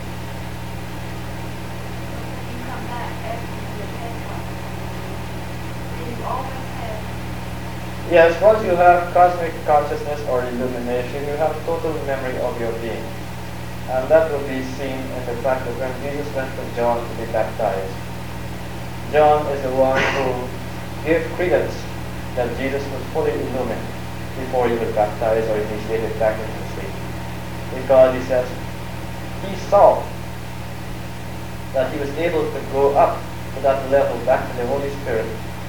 You come back after you get that. You always have. Yes, once you have cosmic consciousness or illumination, you have total memory of your being. And that will be seen in the fact that when Jesus went to John to be baptized, John is the one who gave credence that Jesus was fully illumined before he was baptized or initiated back into the faith. Because he says, he saw that he was able to go up to that level back to the Holy Spirit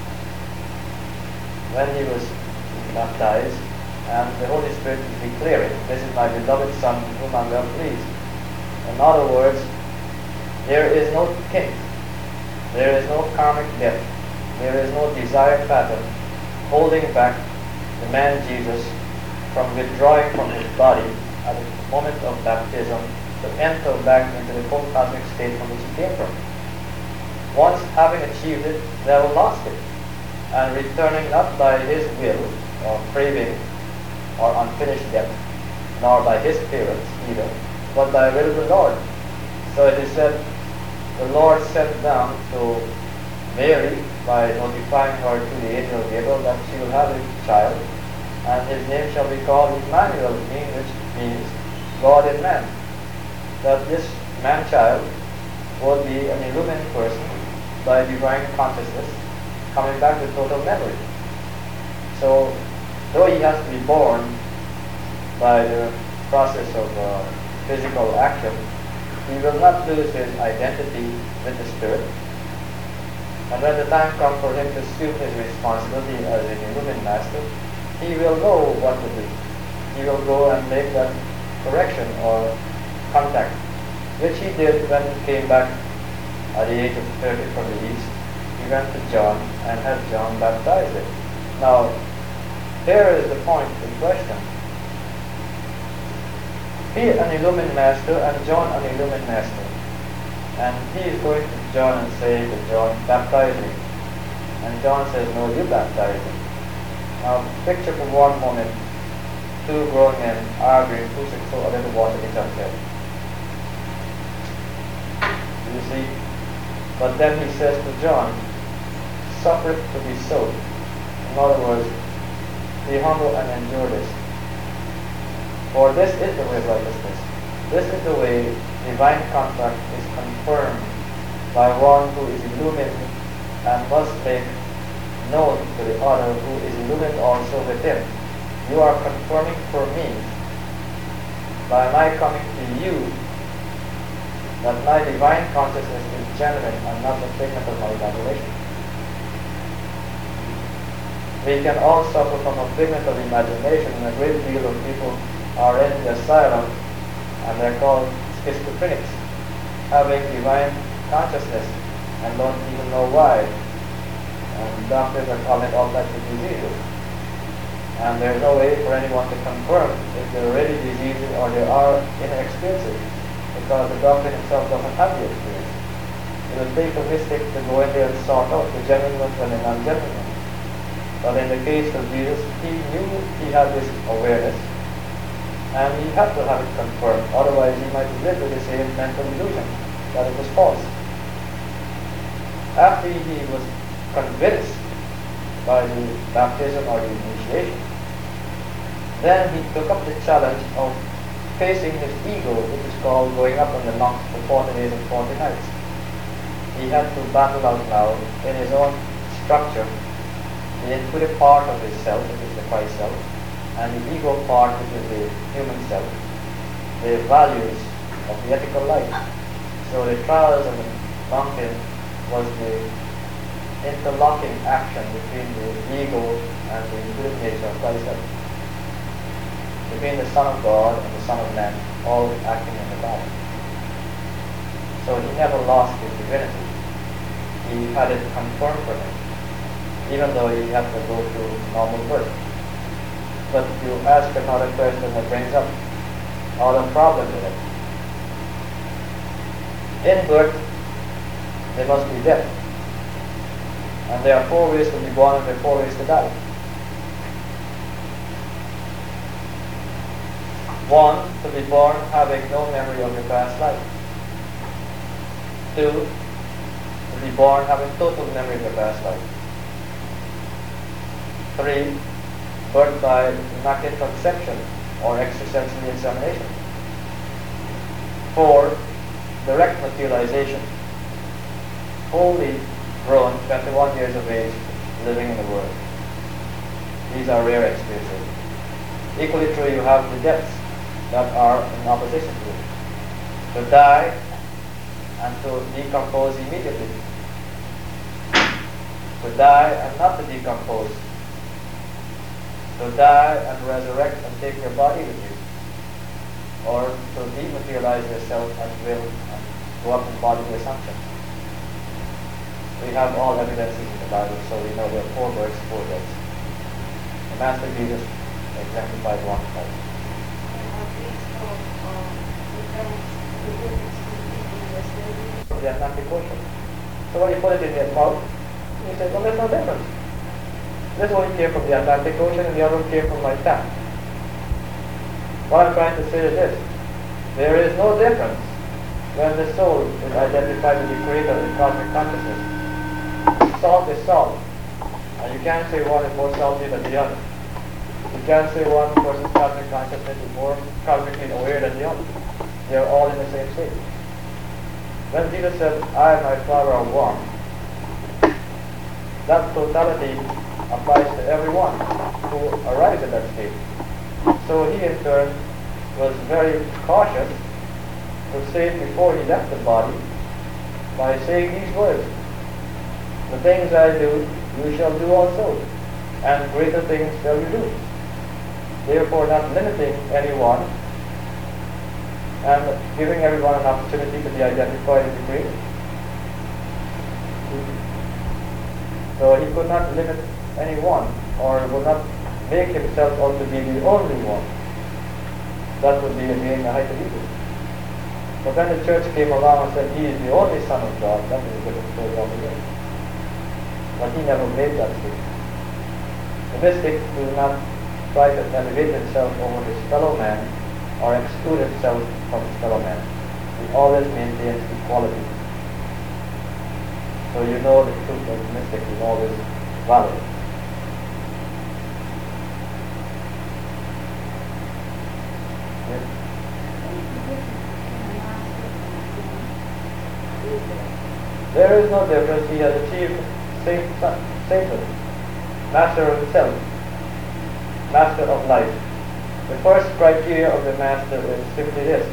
when he was baptized, and the Holy Spirit is declaring, this is my beloved Son, in whom I am well pleased. In other words, there is no kink, there is no karmic debt, there is no desire pattern holding back the man Jesus from withdrawing from his body at the moment of baptism to enter back into the full cosmic state from which he came from. Once having achieved it, never lost it, and returning not by his will or craving or unfinished debt, nor by his parents either, but by the will of the Lord. So it is said, the Lord sent down to Mary by notifying her to the angel Gabriel that she will have a child, and his name shall be called Emmanuel, which means God in man. That this man-child would be an illumined person by divine consciousness, coming back to total memory. So, though he has to be born by the process of uh, physical action, he will not lose his identity with the Spirit. And when the time comes for him to assume his responsibility as an illumined master, he will know what to do. He will go and make that correction or contact, which he did when he came back at the age of thirty from the east. He went to John and had John baptize him. Now, here is the point in question. He an illumined master and John an illumined master. And he is going to John and say to John, baptize me. And John says, no, you baptize me. Now picture for one moment two grown men arguing who should throw a little water in each other's head. You see? But then he says to John, suffer it to be so. In other words, be humble and endure this. For this is the way of righteousness. This is the way divine contract is confirmed by one who is illumined and must make known to the other who is illumined also with him. You are confirming for me by my coming to you that my divine consciousness is genuine and not the figment of my imagination. We can all suffer from a figment of imagination, and a great deal of people are in the asylum, and they're called schizophrenics, having divine consciousness and don't even know why. And doctors are calling all types of diseases. And there's no way for anyone to confirm if they're really diseases or they are inexperienced, because the doctor himself doesn't have the experience. It would take a mystic to go in there and sort out the genuine ones and the non-genuine ones. But in the case of Jesus, he knew he had this awareness, and he had to have it confirmed. Otherwise, he might live with the same mental illusion that it was false. After he was convinced by the baptism or the initiation, then he took up the challenge of facing his ego, which is called going up on the mount for forty days and forty nights. He had to battle out now in his own structure the intuitive part of his self, which is the Christ self, and the ego part, which is the human self, the values of the ethical life. So the trials of the mountain was the interlocking action between the ego and the intuitive nature of Christ self, between the Son of God and the Son of Man, all acting in the body. So he never lost his divinity. He had it confirmed for him, even though he had to go through normal birth. But you ask another question that brings up all the problem with it. In birth, there must be death. And there are four ways to be born and there are four ways to die. One, to be born having no memory of your past life. Two, to be born having total memory of your past life. Three, birth by immaculate conception or extrasensory insemination. Four, direct materialization. Fully grown, twenty-one years of age, living in the world. These are rare experiences. Equally true, you have the deaths that are in opposition to it. To die and to decompose immediately. To die and not to decompose. To die and resurrect and take your body with you. Or to dematerialize yourself at will and go up in bodily assumption. We have all evidences in the Bible, so we know there are four births, four deaths. The Master Jesus exemplified one of them. The Atlantic Ocean. So when you put it in your mouth, you say, well, there's no difference. This one came from the Atlantic Ocean and the other one came from my tap. What I'm trying to say is this. There is no difference when the soul is identified with the Creator in cosmic consciousness. Salt is salt. And you can't say one is more salty than the other. You can't say one person's cosmic consciousness is more cosmically aware than the other. They are all in the same state. When Jesus said, I and my Father are one, that totality applies to everyone who arrives at that state. So he in turn was very cautious to say it before he left the body by saying these words. The things I do, you shall do also, and greater things shall you do. Therefore not limiting anyone and giving everyone an opportunity to be identified with the Creator. So he could not limit anyone or would not make himself out to be the only one. That would be again the height of ego. But when the church came along and said he is the only Son of God, that is a different story altogether. But he never made that statement. The mystic do not try to elevate himself over his fellow man or exclude himself from his fellow man. He always maintains equality. So you know the truth of the mystic is always valid. Yes? There is no difference. He has achieved sainthood, master of himself, master of life. The first criteria of the master is simply this: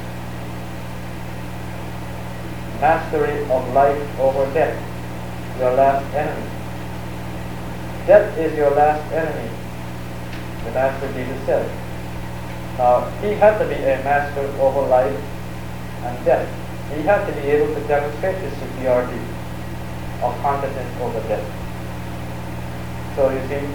mastery of life over death, your last enemy. Death is your last enemy, the Master Jesus said. Now, he had to be a master over life and death. He had to be able to demonstrate his superiority of consciousness over death. So you see,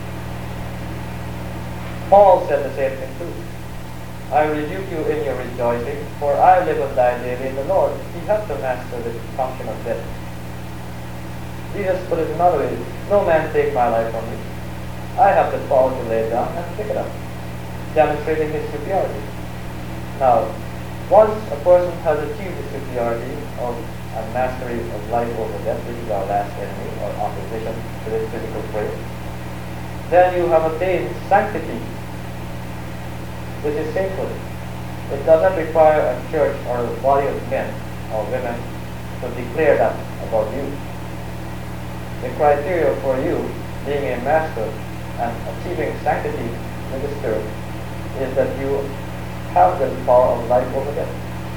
Paul said the same thing too. I rebuke you in your rejoicing, for I live and die daily in the Lord. He had to master the function of death. Jesus put it another way: no man take my life from me. I have the power to lay it down and pick it up, demonstrating his superiority. Now, once a person has achieved the superiority of and mastery of life over death, which is our last enemy or opposition to this physical frame, then you have attained sanctity, which is sainthood. It does not require a church or a body of men or women to declare that about you. The criteria for you being a master and achieving sanctity in the Spirit is that you have the power of life over death.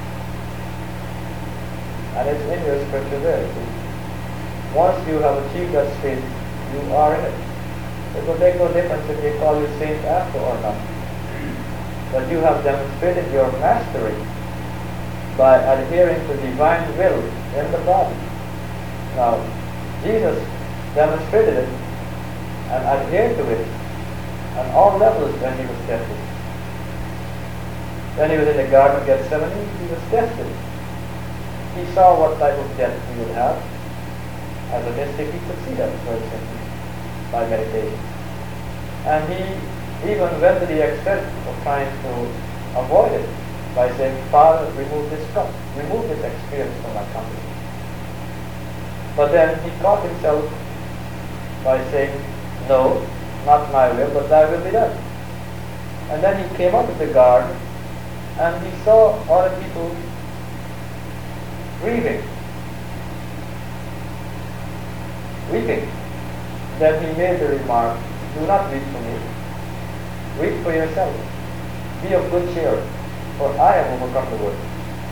And it's in your scripture there. See? Once you have achieved that state, you are in it. It will make no difference if they call you saint after or not. But you have demonstrated your mastery by adhering to divine will in the body. Now, Jesus demonstrated it and adhered to it on all levels when he was tested. When he was in the Garden of Gethsemane, he was tested. He saw what type of death he would have, as a mystic, he could see that very simply by meditation. And he even went to the extent of trying to avoid it by saying, Father, remove this cup, remove this experience from my company. But then he caught himself by saying, no, not my will, but thy will be done. And then he came out of the garden and he saw other people grieving, weeping. Then he made the remark, do not weep for me, weep for yourself. Be of good cheer, for I have overcome the world.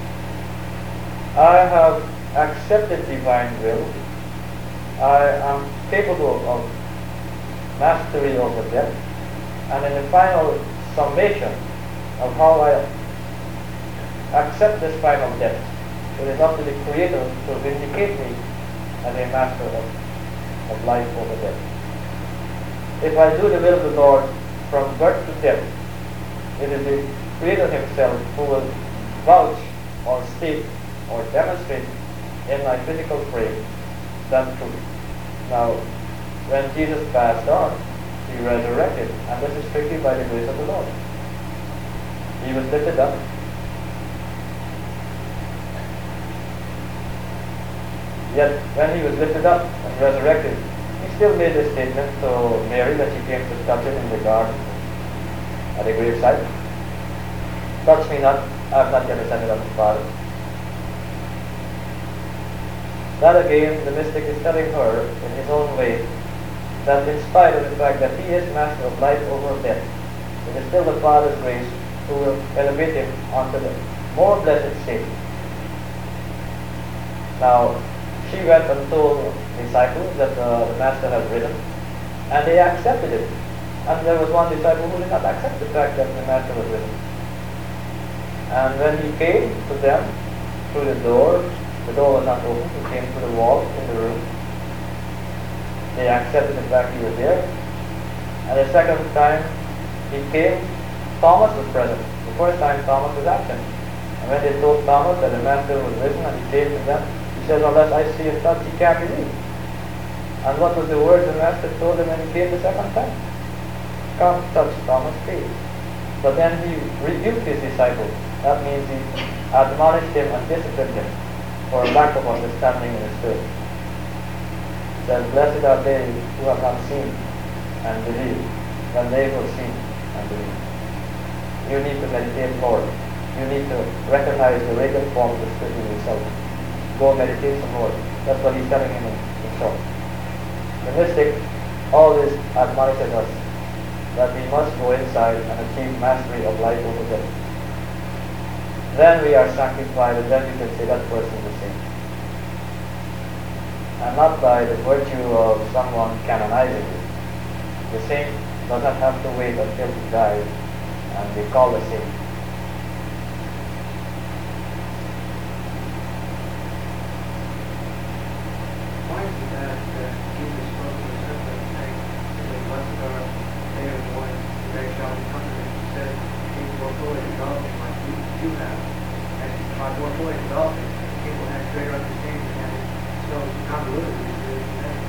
I have accepted divine will. I am capable of mastery over death. And in the final summation of how I accept this final death, it is up to the Creator to vindicate me as a master of, of life over death. If I do the will of the Lord from birth to death, it is the Creator Himself who will vouch or state or demonstrate in my physical frame that truth. Now, when Jesus passed on, He resurrected, and this is strictly by the grace of the Lord. He was lifted up. Yet, when He was lifted up and resurrected, He still made this statement to Mary that she came to touch Him in the garden at the graveside. Touch me not, I have not yet ascended unto the Father. That again, the mystic is telling her in his own way that in spite of the fact that he is master of life over death, it is still the Father's grace who will elevate him onto the more blessed state. Now, she went and told disciples that uh, the Master had risen, and they accepted it. And there was one disciple who did not accept the fact that the Master was risen. And when he came to them through the door, the door was not open, he came to the wall in the room. They accepted the fact he was there. And the second time he came, Thomas was present. The first time Thomas was absent. And when they told Thomas that the Master was risen and he came to them, he said, unless I see and touch, he can't believe. And what was the word the Master told him when he came the second time? Come touch Thomas' face. But then he rebuked his disciples. That means he admonished him and disciplined him for lack of understanding in the Spirit. He said, blessed are they who have not seen and believe, when they will see and believe. You need to meditate more. You need to recognize the radiant form of the Spirit in yourself. Go meditate some more. That's what he's telling him in, in short. The mystic always admonishes us that we must go inside and achieve mastery of life over death. Then we are sanctified, and then you can say that person is a saint. And not by the virtue of someone canonizing you. The saint does not have to wait until he dies and be called a saint. Why is it that uh, Jesus spoke to the serpent saying, blessed are they who mourn, for they shall be comforted? He said, people more fully developing like you, you have. And by more fully developing, people have greater understanding and so convoluted is really today.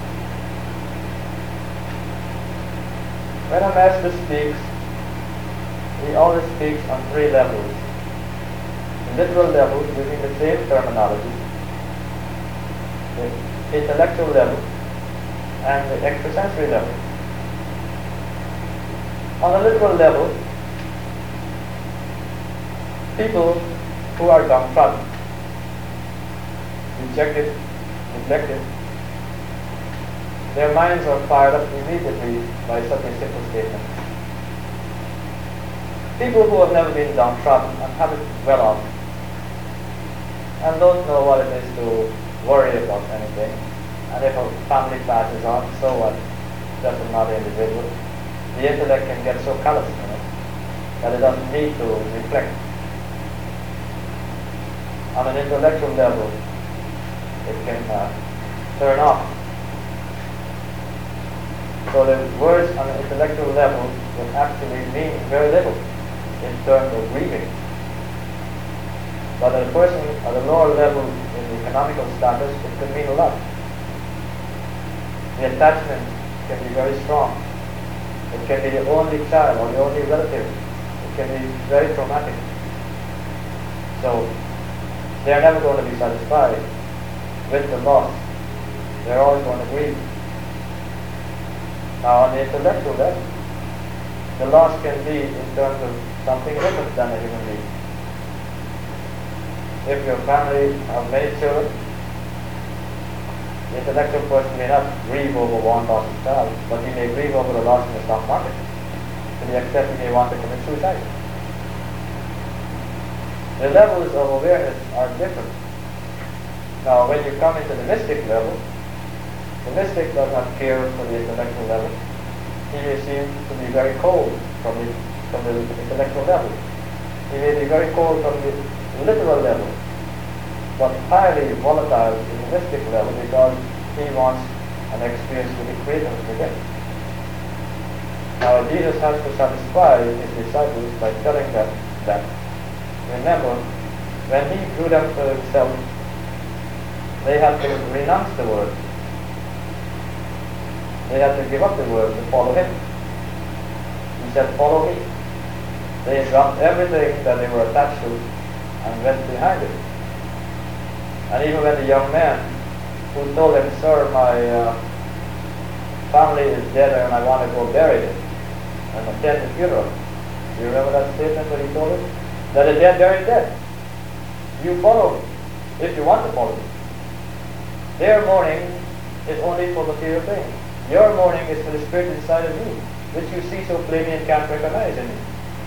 When a master speaks, he always speaks on three levels. The literal level, using the same terminology, the intellectual level, and the extrasensory level. On the literal level, people who are downtrodden, rejected, neglected, their minds are fired up immediately by such a simple statement. People who have never been downtrodden and have it well off and don't know what it is to worry about anything, and if a family passes on, so what? Just another individual. The intellect can get so callous in it that it doesn't need to reflect. On an intellectual level, it can uh, turn off. So the words on the intellectual level will actually mean very little in terms of grieving. But a person at a lower level in the economical status, it could mean a lot. the attachment can be very strong. It can be the only child or the only relative. It can be very traumatic. So they are never going to be satisfied with the loss. They're always going to grieve. Now on the intellectual level, the loss can be in terms of something different than a human being. If your family have many children, the intellectual person may not grieve over one lost child, but he may grieve over the loss in the stock market, to the extent he may want to commit suicide. The levels of awareness are different. Now, when you come into the mystic level, the mystic does not care for the intellectual level. He may seem to be very cold from the, from the intellectual level. He may be very cold from the literal level, but highly volatile in the mystic level because he wants an experience with the Creator within. Now, Jesus has to satisfy his disciples by telling them that, remember, when he drew them to himself, they had to renounce the world. They had to give up the world to follow him. He said, follow me. They dropped everything that they were attached to and went behind it. And even when the young man who told him, sir, my uh, family is dead and I want to go bury it and attend the funeral. Do you remember that statement that he told him? That the dead bury dead. You follow me if you want to follow me. Their mourning is only for material things. Your mourning is for the spirit inside of me, which you see so plainly and can't recognize in me.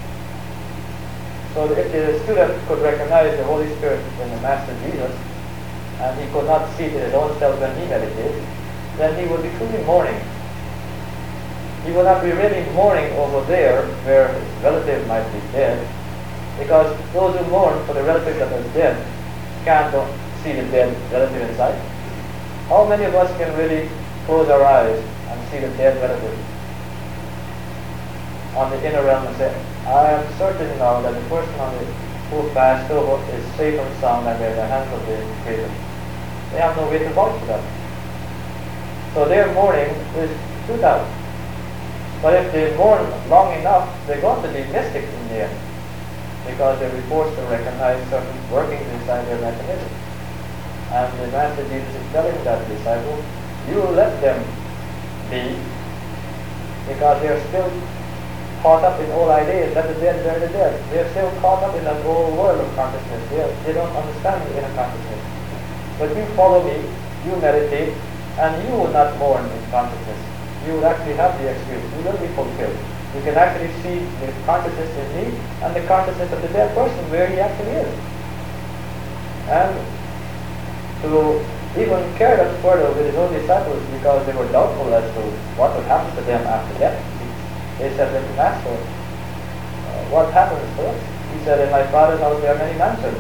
So if the student could recognize the Holy Spirit in the Master Jesus, and he could not see it in his own self when he meditates, then he would be truly mourning. He would not be really mourning over there where his relative might be dead, because those who mourn for the relative that is dead can't see the dead relative inside. How many of us can really close our eyes and see the dead relative on the inner realm and say, I am certain now that the person on the, who passed over is safe and sound and in the hands of the Creator. They have no way to vouch for that. So their mourning is futile. But if they mourn long enough, they're going to be mystic in the end, because they'll be forced to recognize certain workings inside their mechanism. And the Master Jesus is telling that disciple, you let them be, because they are still caught up in old ideas. Let the dead bury the dead. They are still caught up in that old world of consciousness. They, are, they don't understand the inner consciousness. But you follow me, you meditate, and you will not mourn in consciousness. You will actually have the experience. You will be fulfilled. You can actually see the consciousness in me and the consciousness of the dead person where he actually is. And to even carry that further with his own disciples, because they were doubtful as to what would happen to them after death. They said to the Master, uh, what happens to us? He said, in my Father's house there are many mansions.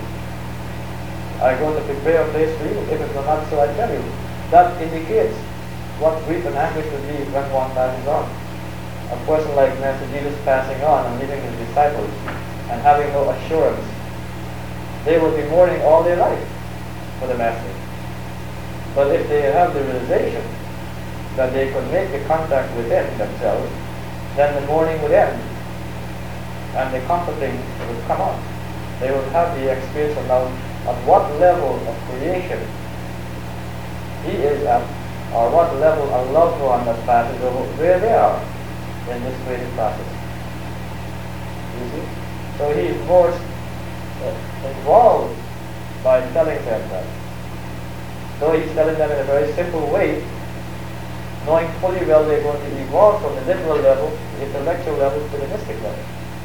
I go to prepare a place for you. If it were not so, I tell you. That indicates what grief and anguish would be when one passes on. A person like Master Jesus passing on and leaving his disciples and having no assurance, they will be mourning all their life for the Master. But if they have the realization that they could make the contact within themselves, then the mourning would end and the comforting would come on. They would have the experience of now at what level of creation he is at, or what level a loved one that passes over, where they are in this creative process. You see? So he is more uh, involved by telling them that. Though he's telling them in a very simple way, knowing fully well they're going to evolve from the literal level, the intellectual level, to the mystic level.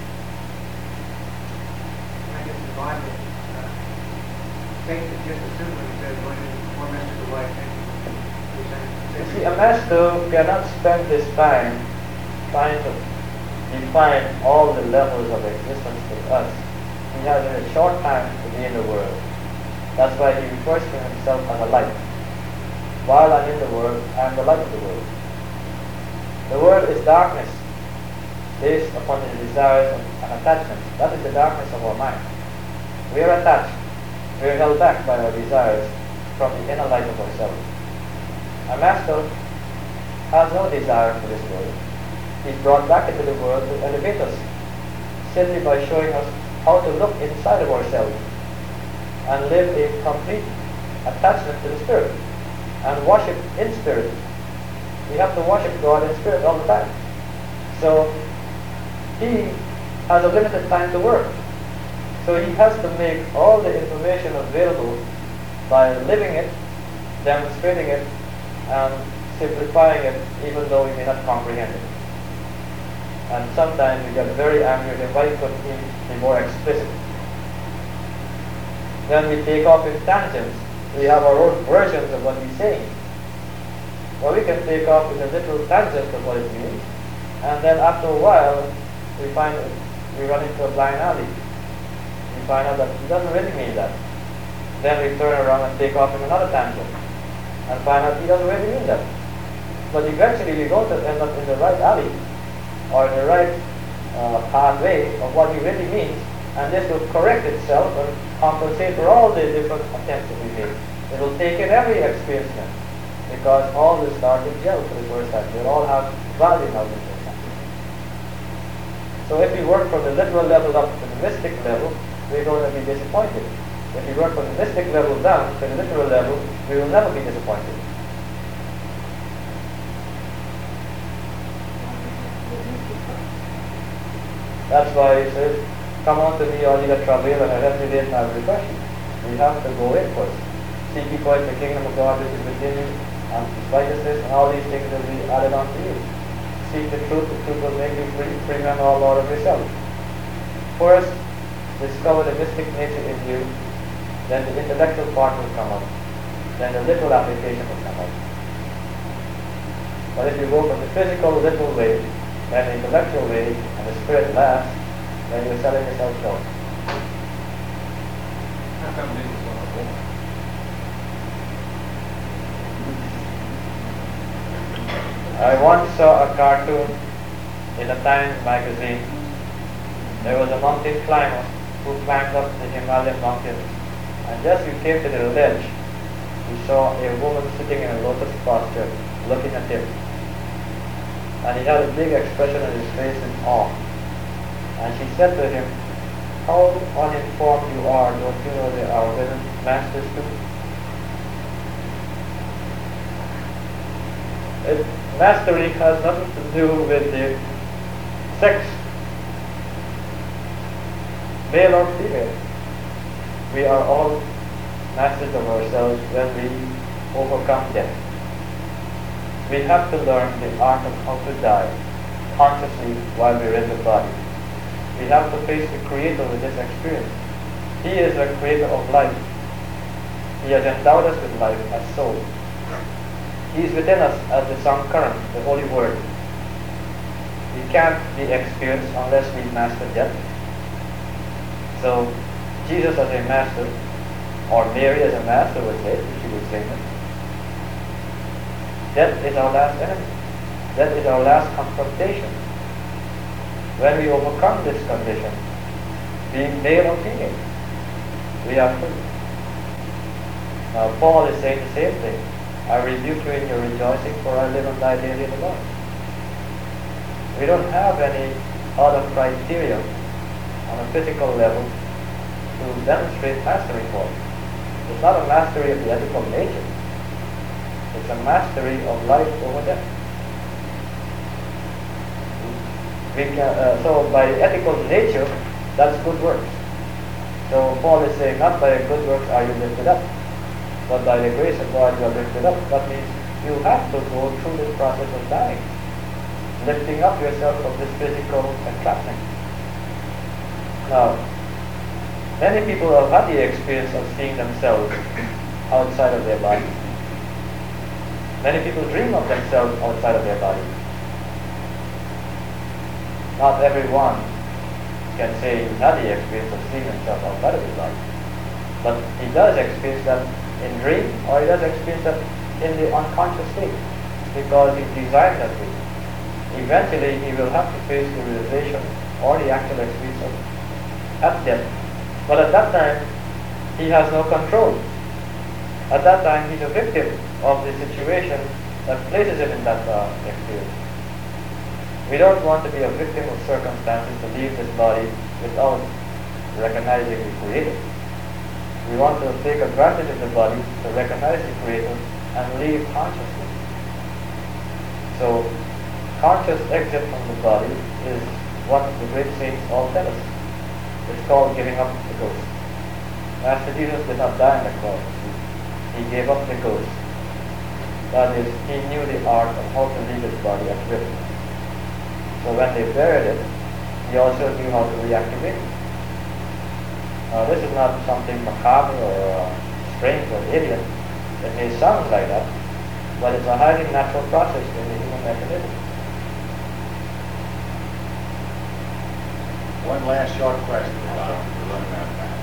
I guess the Bible uh, takes it just as simply as says, when one master of life You see, a master cannot spend his time trying to define all the levels of existence to us. He has a short time to be in the world. That's why he refers to himself as a light. While I'm in the world, I am the light of the world. The world is darkness, based upon the desires and attachments. That is the darkness of our mind. We are attached. We are held back by our desires from the inner light of ourselves. A master has no desire for this world. He's brought back into the world to elevate us, simply by showing us how to look inside of ourselves and live a complete attachment to the Spirit and worship in spirit. We have to worship God in spirit all the time. So he has a limited time to work. So he has to make all the information available by living it, demonstrating it, and simplifying it, even though we may not comprehend it. And sometimes we get very angry that why couldn't he be more explicit? Then we take off in tangents. We have our own versions of what he's saying. Well, we can take off with a little tangent of what it means, and then after a while, we find we run into a blind alley. We find out that he doesn't really mean that. Then we turn around and take off in another tangent, and find out he doesn't really mean that. But eventually, we're going to end up in the right alley, or in the right uh, pathway of what he really means, and this will correct itself and compensate for all the different attempts that we made. It will take in every experience now, because all will start to gel for the first time. They'll all have value now. So if we work from the literal level up to the mystic level, we're going to be disappointed. If we work from the mystic level down to the literal level, we will never be disappointed. That's why he says, come unto me, all ye that travail and are heavy laden, and I will refresh you. We have to go in first. Seek ye first the kingdom of God which is within you, and his righteousness, and all these things will be added unto you. Seek the truth, the truth will make you free, free man all Lord of yourself. First, discover the mystic nature in you, then the intellectual part will come up, then the literal application will come up. But if you go from the physical, literal way, then the intellectual way, and the spirit last, then you're selling yourself short. How come this is on a woman? I once saw a cartoon in a Times magazine. There was a mountain climber who climbed up the Himalayan mountains, and just as he came to the ledge, he saw a woman sitting in a lotus posture, looking at him. And he had a big expression on his face in awe. And she said to him, how uninformed you are, don't you know there are women masters too? It, mastery has nothing to do with the sex, male or female. We are all masters of ourselves when we overcome death. We have to learn the art of how to die consciously while we're in the body. We have to face the Creator with this experience. He is the Creator of life. He has endowed us with life as soul. He is within us as the Sankaran, the Holy Word. We can't be experienced unless we master death. So, Jesus as a master, or Mary as a master would say, if she would say that. Death is our last enemy. Death is our last confrontation. When we overcome this condition, being male or female, we are free. Now Paul is saying the same thing. I rebuke you in your rejoicing, for I live and die daily in the Lord. We don't have any other criteria on a physical level to demonstrate mastery for it. It's not a mastery of the ethical nature. It's a mastery of life over death. We can, uh, so by ethical nature, that's good works. So Paul is saying, not by good works are you lifted up, but by the grace of God you are lifted up. That means you have to go through this process of dying, lifting up yourself from this physical entrapment. Now, many people have had the experience of seeing themselves outside of their body. Many people dream of themselves outside of their body. Not everyone can say he had the experience of seeing himself outside of his body. But he does experience that in dream, or he does experience that in the unconscious state, because he's designed that way. Eventually he will have to face the realization or the actual experience of at death. But at that time, he has no control. At that time, he's a victim of the situation that places him in that uh, experience. We don't want to be a victim of circumstances to leave this body without recognizing the Creator. We want to take advantage of the body to recognize the Creator and leave consciously. So, conscious exit from the body is what the great saints all tell us. It's called giving up the ghost. Master Jesus did not die on the cross. He gave up the ghost. That is, he knew the art of how to leave his body at will. So when they buried it, he also knew how to reactivate it. Now this is not something macabre or uh, strange or alien. It may sound like that, but it's a highly natural process in the human mechanism. One last short question, Doctor. We're running out of time.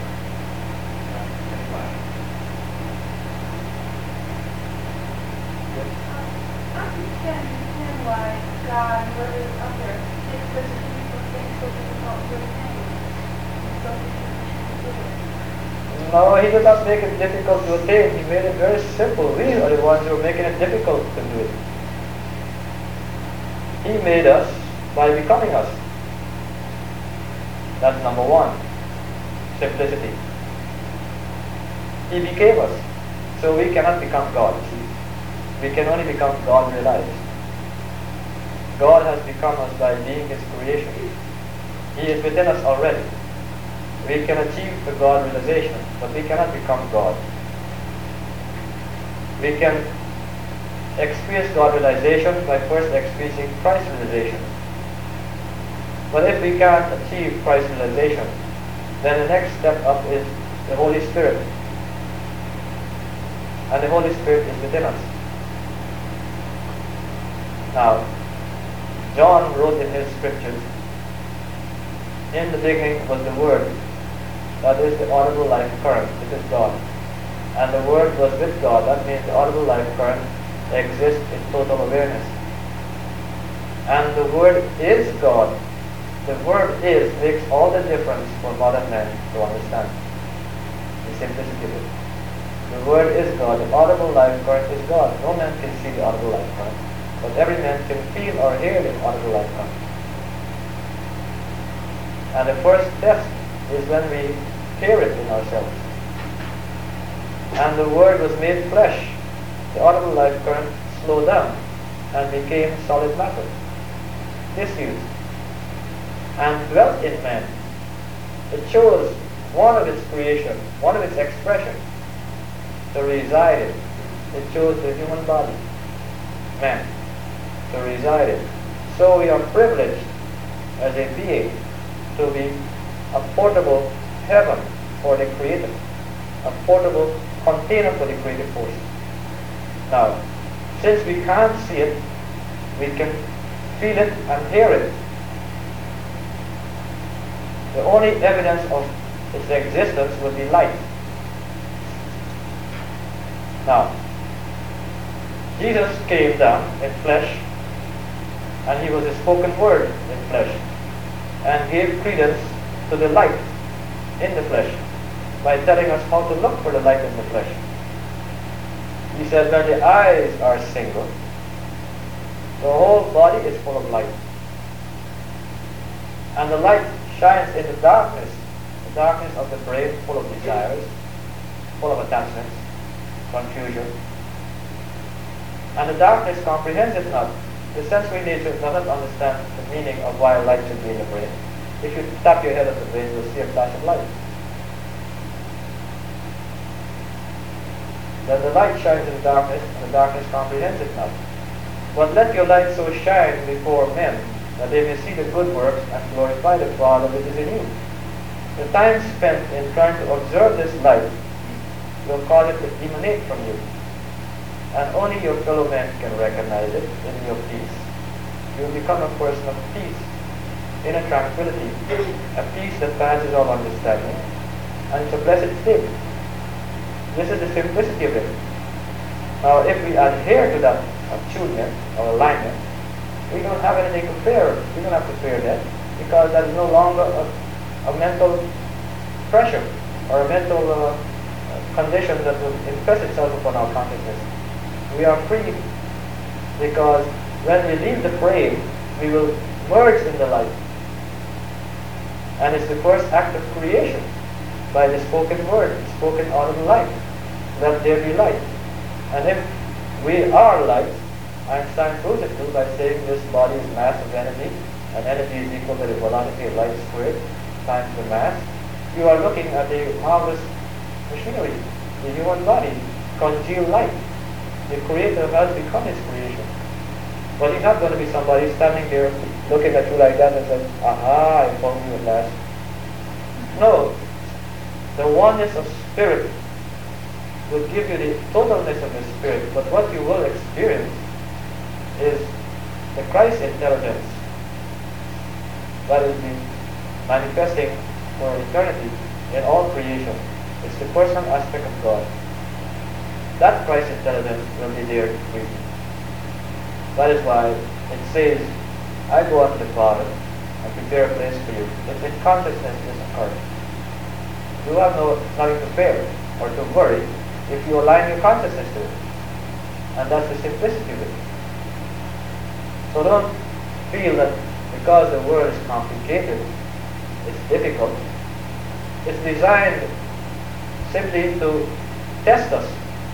I can understand why God murdered others because people think so difficult to attain. So difficult to do it. No, he did not make it difficult to attain. He made it very simple. We are the ones who are making it difficult to do it. He made us by becoming us. That's number one. Simplicity. He became us. So we cannot become God. See? We can only become God realized. God has become us by being His creation. He is within us already. We can achieve the God realization, but we cannot become God. We can experience God realization by first experiencing Christ realization. But if we can't achieve Christ realization, then the next step up is the Holy Spirit. And the Holy Spirit is within us. Now, John wrote in his scriptures, in the beginning was the Word, that is the audible life current, which is God. And the Word was with God, that means the audible life current exists in total awareness. And the Word is God. The word is makes all the difference for modern men to understand the simplicity of it. The word is God. The audible life current is God. No man can see the audible life current, but every man can feel or hear the audible life current. And the first test is when we hear it in ourselves. And the word was made flesh. The audible life current slowed down and became solid matter, diffused, and dwelt in man. It chose one of its creation, one of its expression to reside in. It chose the human body, man, to reside in. So we are privileged as a being to be a portable heaven for the Creator, a portable container for the creative force. Now, since we can't see it, we can feel it and hear it. The only evidence of its existence would be light. Now, Jesus came down in flesh, and He was a spoken word in flesh, and gave credence to the light in the flesh by telling us how to look for the light in the flesh. He said, when the eyes are single, the whole body is full of light. And the light shines in the darkness, the darkness of the brain, full of desires, full of attachments, confusion. And the darkness comprehends it not. The sensory nature does not understand the meaning of why light should be in the brain. If you tap your head at the brain, you'll see a flash of light. Then the light shines in the darkness, and the darkness comprehends it not. But let your light so shine before men, that they may see the good works and glorify the Father which is in you. The time spent in trying to observe this light will cause it to emanate from you. And only your fellow men can recognize it in your peace. You will become a person of peace, inner tranquility, a peace that passes all understanding, and it's a blessed state. This is the simplicity of it. Now, if we adhere to that attunement or alignment, we don't have anything to fear. We don't have to fear that, because that is no longer a, a mental pressure or a mental uh, condition that will impress itself upon our consciousness. We are free Because when we leave the frame, we will merge in the light. And it's the first act of creation by the spoken word, spoken out of the light. Let there be light. And if we are light, Einstein proves it too by saying this body's mass of energy, and energy is equal to the velocity of light squared times the mass. You are looking at a marvelous machinery, the human body, congealed light. The Creator has become His creation. But He's not going to be somebody standing there looking at you like that and saying, aha, I found you at last. No. The oneness of spirit will give you the totalness of the spirit, but what you will experience is the Christ intelligence that will be manifesting for eternity in all creation. It's the personal aspect of God. That Christ intelligence will be there with you. That is why it says, I go unto the Father and prepare a place for you. It's in consciousness this occurs. You have no nothing to fear or to worry if you align your consciousness to it. And that's the simplicity of it. So don't feel that because the world is complicated, it's difficult. It's designed simply to test us.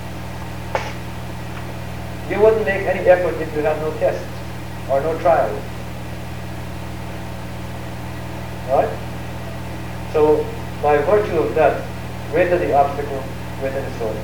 You wouldn't make any effort if you had no tests or no trials. Right? So, by virtue of that, greater the obstacle, greater the soul.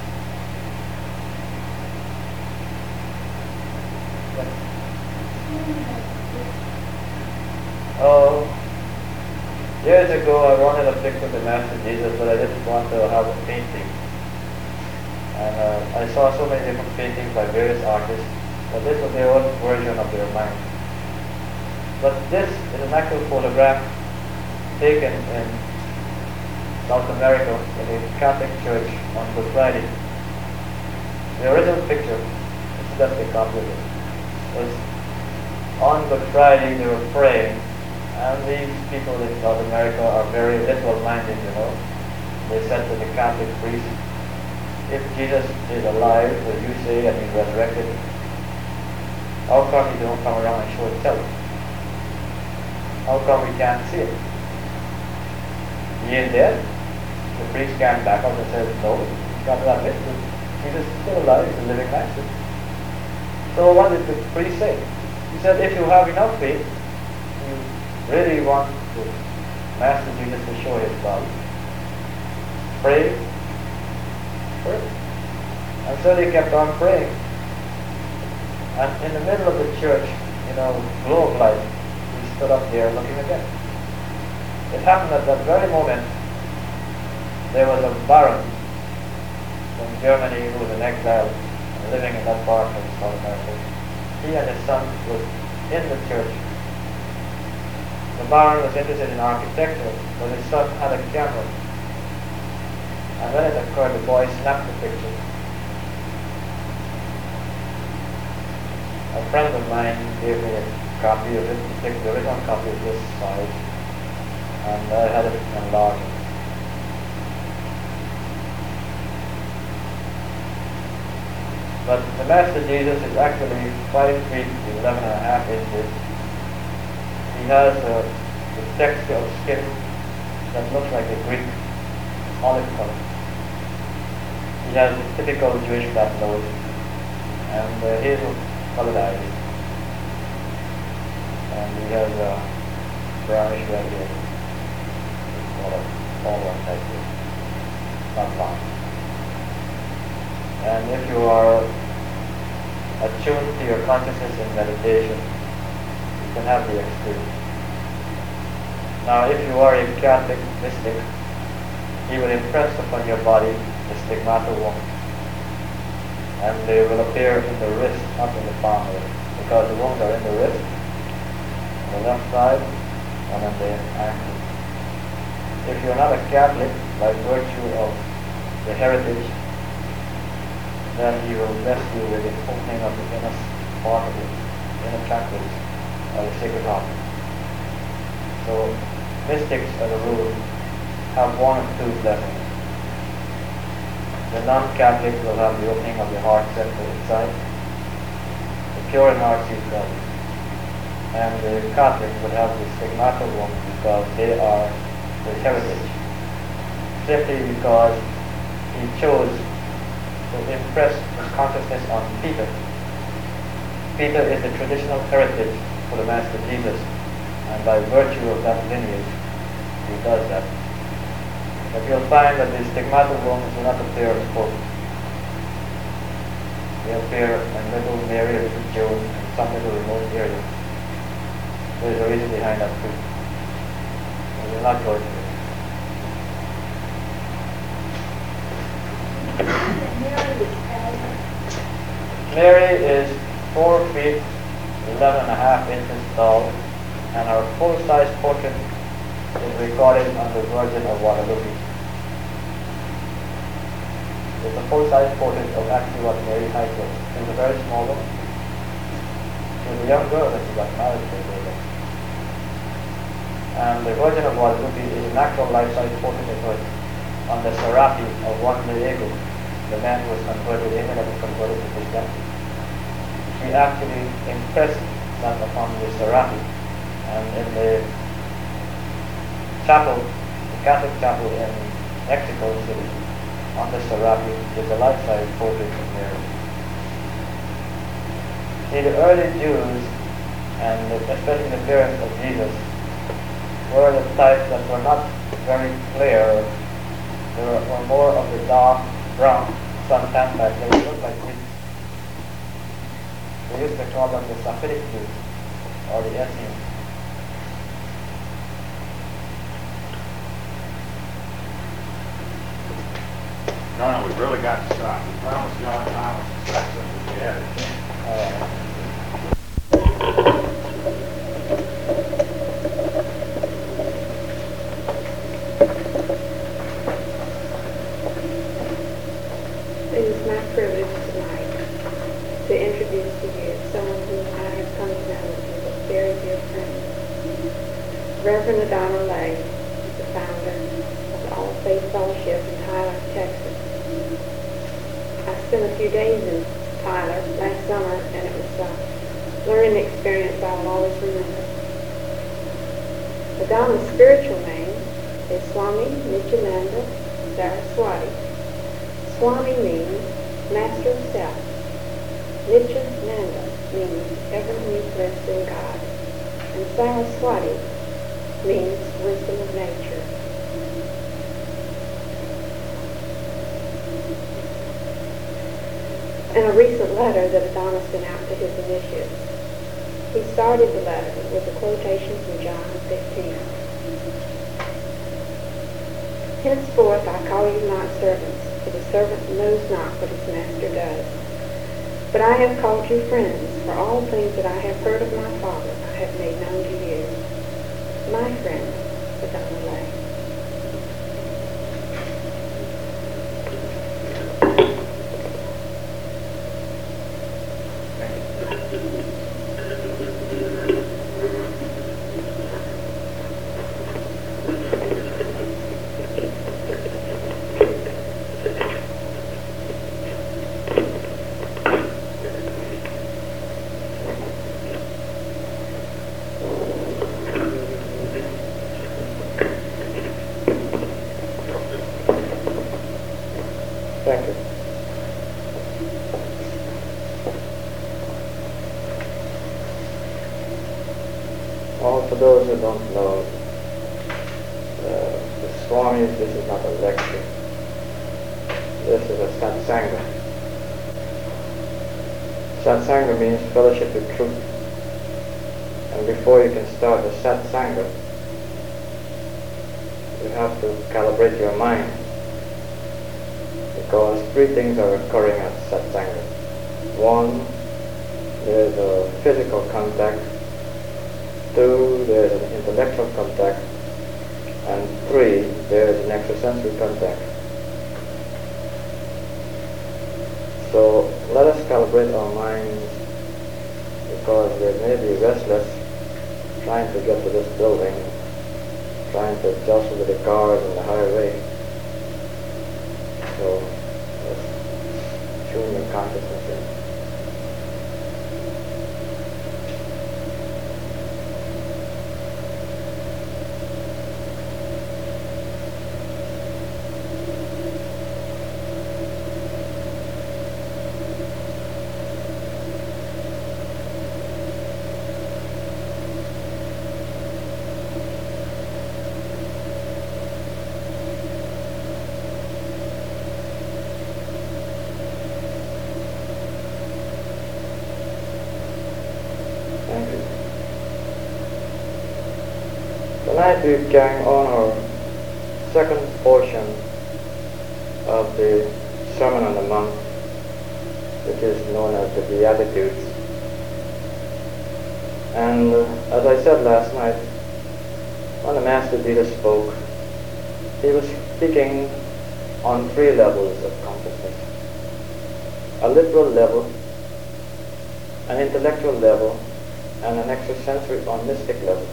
Oh, years ago I wanted a picture of the Master Jesus, but I didn't want to have a painting. And uh, I saw so many different paintings by various artists, but this was their own version of their mind. But this is an actual photograph taken in South America in a Catholic church on Good Friday. The original picture, this is just a copy of it, was on Good Friday they were praying, and these people in South America are very literal-minded, you know. They said to the Catholic priest, if Jesus is alive, as you say, and He's resurrected, how come He don't come around and show Himself? How come we can't see it? He is dead. The priest can't back up and say, no, He's got to admit that Jesus is still alive, He's a living master. So what did the priest say? He said, if you have enough faith, you really want to Master Jesus to show His body, pray. And so they kept on praying. And in the middle of the church, you know, glow of light, he stood up there looking again. It happened at that very moment, there was a baron from Germany who was in exile and living in that part of South America. He and his son was in the church. The baron was interested in architecture, but his son had a camera. And when it occurred, the boy snapped the picture. A friend of mine gave me a copy of it, the original copy of this size, and I had it enlarged. But the Master Jesus is actually five feet eleven and a half inches. He has a, a texture of skin that looks like a Greek olive color. He has a typical Jewish flat nose and uh, hazel colored eyes. And he has a brownish red hair. Sort of all one type of, not long. And if you are attuned to your consciousness in meditation, you can have the experience. Now, if you are a Catholic mystic, he will impress upon your body the stigmata wound, and they will appear in the wrist, not in the palm, because the wounds are in the wrist, on the left side, and on the ankle. If you are not a Catholic, by virtue of the heritage, then he will bless you with the opening of the inner part of the inner chakras, or the sacred heart. So, mystics, as a rule, have one of two blessings. The non-Catholic will have the opening of the heart center inside. The pure in R C God. And the Catholics would have the stigmatal womb because they are the heritage. Simply because he chose to impress his consciousness on Peter. Peter is the traditional heritage for the Master Jesus, and by virtue of that lineage, he does that. But you'll find that the stigmatal wombs do not appear in full. They appear in little Mary, little Joan, and some little remote areas. There is a reason behind that too. We will not go into it. Mary is four feet eleven and a half inches tall, and our full-size portrait is recorded on the Virgin of Guadalupe. It's a full-size portrait of actually what Mary Hyde was. She was a very small woman. She was a young girl that she got married to. And the Virgin of Guadalupe is an actual life-size portrait of her on the Serape of Juan Diego, the man who was converted, the image that was converted to Christianity. She actually impressed that upon the Serape. And in the chapel, the Catholic chapel in Mexico City, on the Serape is a life-size portrait of Mary. See, the early Jews, and especially the parents of Jesus, were the types that were not very clear. They were, were more of the dark brown, suntan type. They would look like Greeks. They used to call them the Saphitic Jews, or the Essenes. No, no, we really got to stop. We promised John Thomas to stop something we had it. Uh, It is my privilege tonight to introduce to you someone whom I have come to know as a very dear friend. Reverend Adonna Lay, the founder of All Faith Fellowship in Tyler, Texas. I spent a few days in Tyler last summer, and it was a learning experience I will always remember. Adonna's spiritual name is Swami Nityananda Saraswati. Swami means Master of Self. Nityananda means evermore blessed in God. And Saraswati means wisdom of nature. In a recent letter that Adonna sent out to his initiates, he started the letter with a quotation from John fifteen. Henceforth I call you not servants, for the servant knows not what his master does. But I have called you friends, for all things that I have heard of my Father I have made known to you. My friend, Adonna Lay. Thank you. Well, for those who don't know, uh, the Swamis, this is not a lecture. This is a satsanga. Satsanga means fellowship with truth. And before you can start a satsanga, you have to calibrate your mind. Because three things are occurring at satsanga. One, there is a physical contact. Two, there is an intellectual contact. And three, there is an extrasensory contact. So let us calibrate our minds, because they may be restless trying to get to this building, trying to jostle with the cars on the highway. So let's tune your consciousness in. Tonight we're carrying on our second portion of the Sermon on the Mount, which is known as the Beatitudes. And uh, as I said last night, when the Master Jesus spoke, he was speaking on three levels of consciousness. A literal level, an intellectual level, and an extrasensory or mystic level.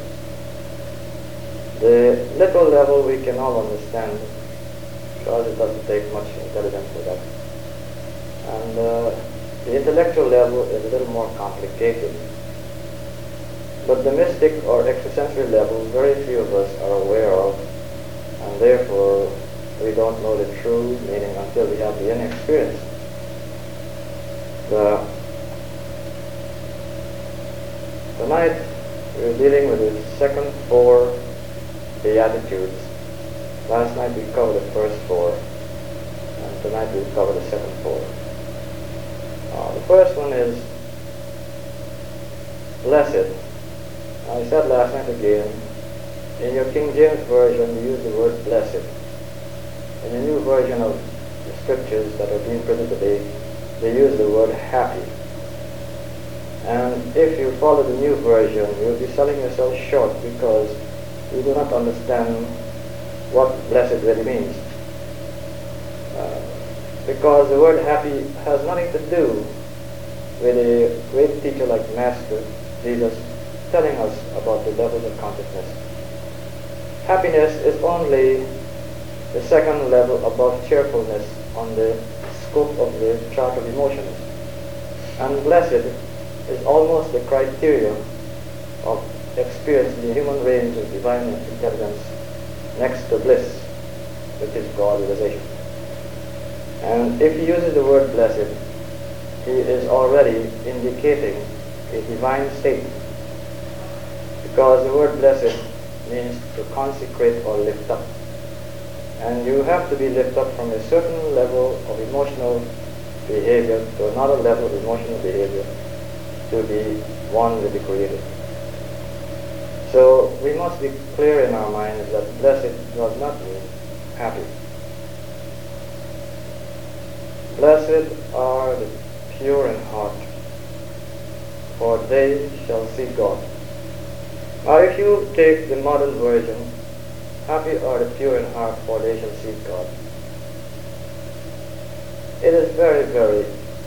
The literal level we can all understand, because it doesn't take much intelligence for that. And uh, the intellectual level is a little more complicated. But the mystic or extrasensory level, very few of us are aware of, and therefore we don't know the true meaning until we have the inner experience. The, tonight we're dealing with the second four Beatitudes. Last night we covered the first four, and tonight we'll cover the second four. Uh, the first one is blessed. I said last night again, in your King James Version you use the word blessed. In the new version of the scriptures that are being printed today, they use the word happy. And if you follow the new version, you'll be selling yourself short because you do not understand what blessed really means. Uh, because the word happy has nothing to do with a great teacher like Master Jesus telling us about the levels of consciousness. Happiness is only the second level above cheerfulness on the scope of the chart of emotions. And blessed is almost the criteria of experience in the human range of divine intelligence next to bliss, which is God realization. And if he uses the word blessed, he is already indicating a divine state, because the word blessed means to consecrate or lift up. And you have to be lifted up from a certain level of emotional behavior to another level of emotional behavior to be one with the Creator. So we must be clear in our minds that blessed does not mean happy. Blessed are the pure in heart, for they shall see God. Now if you take the modern version, happy are the pure in heart, for they shall see God. It is very, very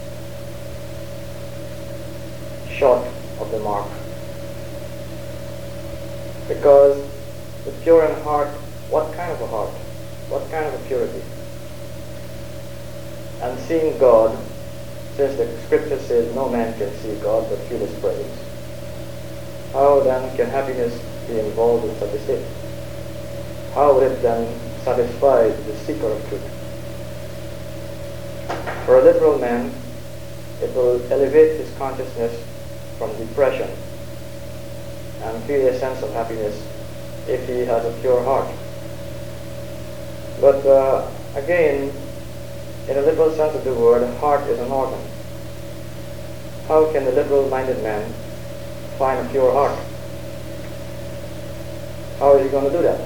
short of the mark. Because the pure in heart, what kind of a heart? What kind of a purity? And seeing God, since the scripture says no man can see God but feel his presence, how then can happiness be involved in such a state? How would it then satisfy the seeker of truth? For a literal man, it will elevate his consciousness from depression and feel a sense of happiness if he has a pure heart. But uh, again, in a literal sense of the word, heart is an organ. How can the literal-minded man find a pure heart? How is he going to do that?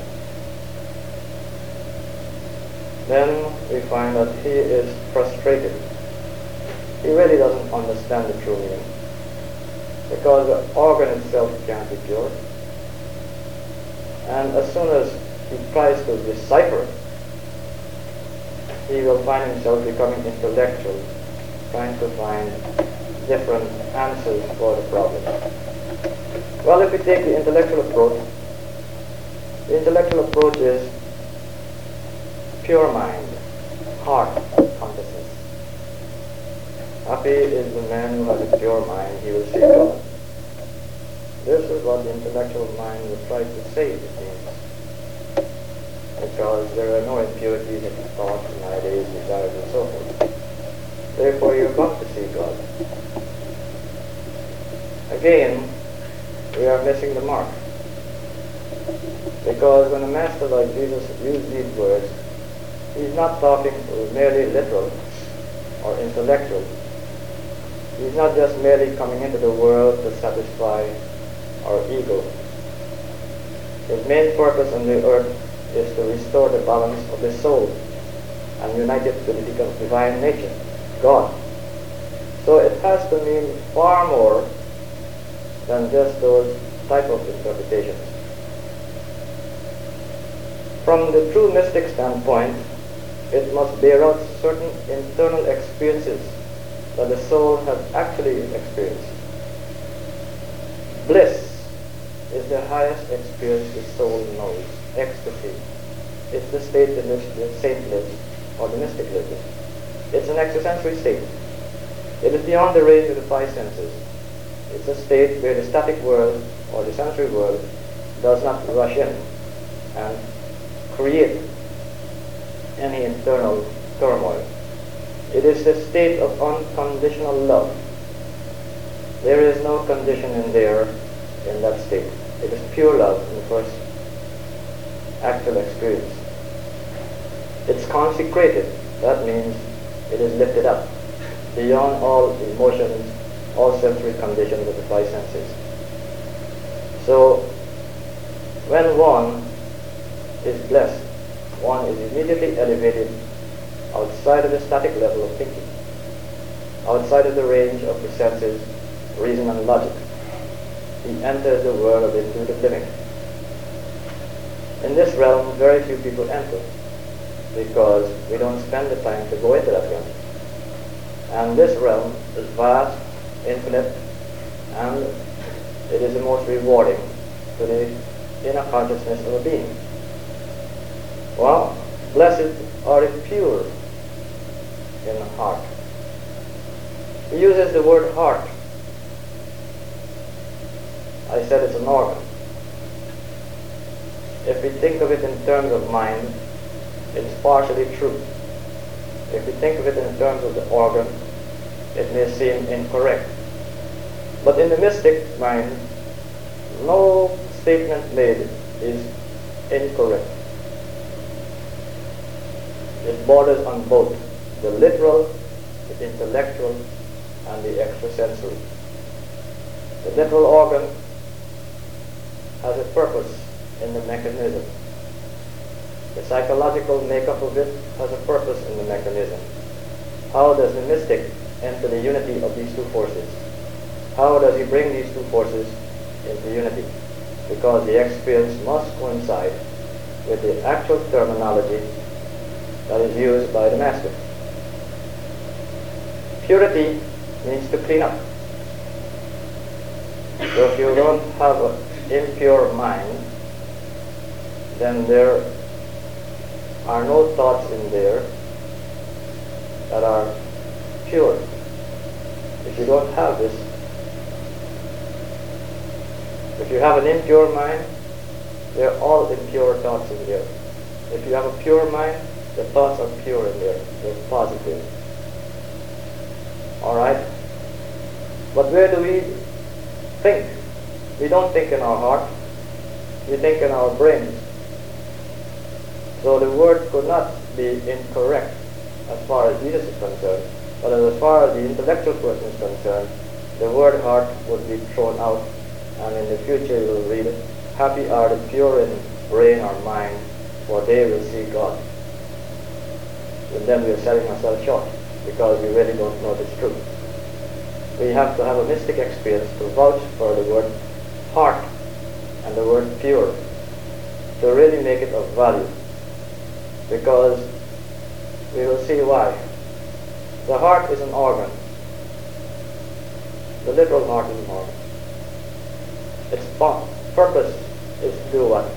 Then we find that he is frustrated. He really doesn't understand the true meaning, because the organ itself can't be pure. And as soon as he tries to decipher it, he will find himself becoming intellectual, trying to find different answers for the problem. Well, if we take the intellectual approach, the intellectual approach is pure mind, heart, consciousness. Happy is the man who has a pure mind, he will see God. This is what the intellectual mind will try to say it means, because there are no impurities in thought, ideas, desires, and so forth. Therefore you're bound to see God. Again, we are missing the mark. Because when a master like Jesus used these words, he's not talking merely literal or intellectual. He's not just merely coming into the world to satisfy our ego. His main purpose on the earth is to restore the balance of the soul and unite it to the divine nature, God. So it has to mean far more than just those type of interpretations. From the true mystic standpoint, it must bear out certain internal experiences that the soul has actually experienced. Bliss is the highest experience the soul knows. Ecstasy. It's the state in which the saint lives or the mystic lives. It's an extrasensory state. It is beyond the range of the five senses. It's a state where the static world or the sensory world does not rush in and create any internal turmoil. It is the state of unconditional love. There is no condition in there in that state. It is pure love in the first actual experience. It's consecrated. That means it is lifted up beyond all emotions, all sensory conditions of the five senses. So when one is blessed, one is immediately elevated outside of the static level of thinking, outside of the range of the senses, reason and logic. He enters the world of intuitive living. In this realm, very few people enter because we don't spend the time to go into that realm. And this realm is vast, infinite, and it is the most rewarding to the inner consciousness of a being. Well, blessed are the pure in heart. He uses the word heart. I said it's an organ. If we think of it in terms of mind, it's partially true. If we think of it in terms of the organ, it may seem incorrect. But in the mystic mind, no statement made is incorrect. It borders on both the literal, the intellectual, and the extrasensory. The literal organ has a purpose in the mechanism. The psychological makeup of it has a purpose in the mechanism. How does the mystic enter the unity of these two forces? How does he bring these two forces into unity? Because the experience must coincide with the actual terminology that is used by the master. Purity means to clean up. So if you don't have an impure mind, then there are no thoughts in there that are pure. If you don't have this, if you have an impure mind, there are all impure thoughts in there. If you have a pure mind, the thoughts are pure in there. They're positive. Alright? But where do we think? We don't think in our heart. We think in our brains. So the word could not be incorrect as far as Jesus is concerned. But as far as the intellectual person is concerned, the word heart would be thrown out. And in the future you will read, happy are the pure in brain or mind, for they will see God. And then we are selling ourselves short, because we really don't know this truth. We have to have a mystic experience to vouch for the word heart and the word pure, to really make it of value, because we will see why. The heart is an organ. The literal heart is an organ. Its purpose is to do what?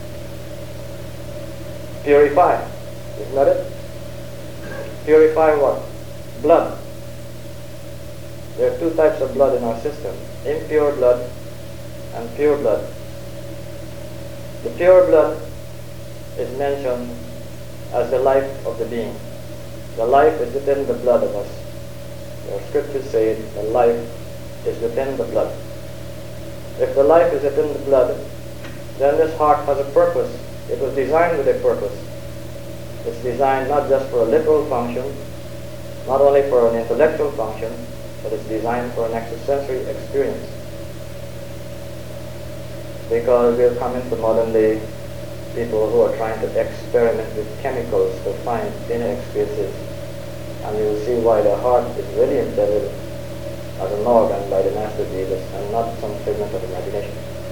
Purify. Isn't that it? Purify what? Blood. There are two types of blood in our system. Impure blood and pure blood. The pure blood is mentioned as the life of the being. The life is within the blood of us. The scriptures say the life is within the blood. If the life is within the blood, then this heart has a purpose. It was designed with a purpose. It's designed not just for a literal function, not only for an intellectual function, but it's designed for an extrasensory experience. because we'll come into modern day people who are trying to experiment with chemicals to find inner experiences, and you will see why the heart is really intended as an organ by the Master Jesus and not some figment of imagination.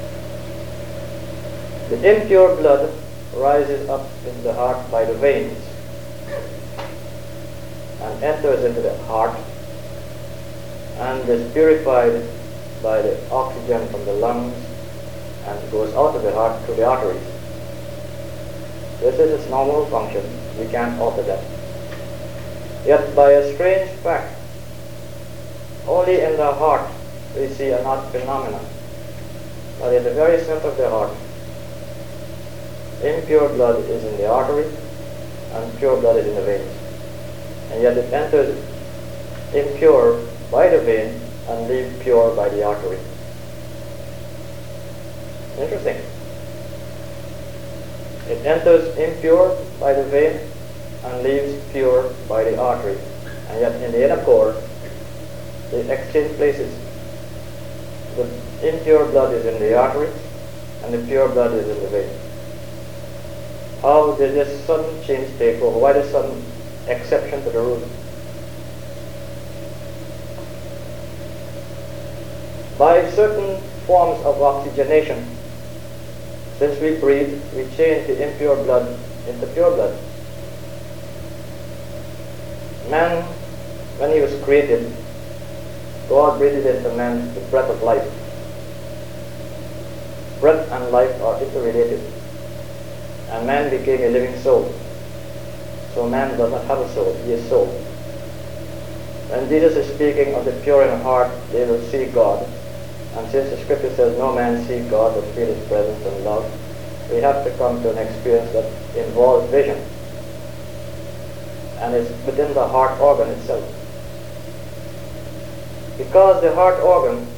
The impure blood rises up in the heart by the veins and enters into the heart and is purified by the oxygen from the lungs and goes out of the heart through the arteries. This is its normal function. We can't alter that. Yet by a strange fact, only in the heart we see an odd phenomenon. But in the very center of the heart, impure blood is in the artery and pure blood is in the veins. And yet it enters impure by the vein and leaves pure by the artery. Interesting. It enters impure by the vein and leaves pure by the artery. And yet in the inner core, they exchange places. The impure blood is in the artery and the pure blood is in the vein. How did this sudden change take over? Why this sudden exception to the rule? By certain forms of oxygenation, since we breathe, we change the impure blood into pure blood. Man, when he was created, God breathed into man the breath of life. Breath and life are interrelated. And man became a living soul. So man does not have a soul, he is soul. When Jesus is speaking of the pure in heart, they will see God. And since the scripture says no man sees God but feel his presence and love, we have to come to an experience that involves vision. And it's within the heart organ itself. Because the heart organ,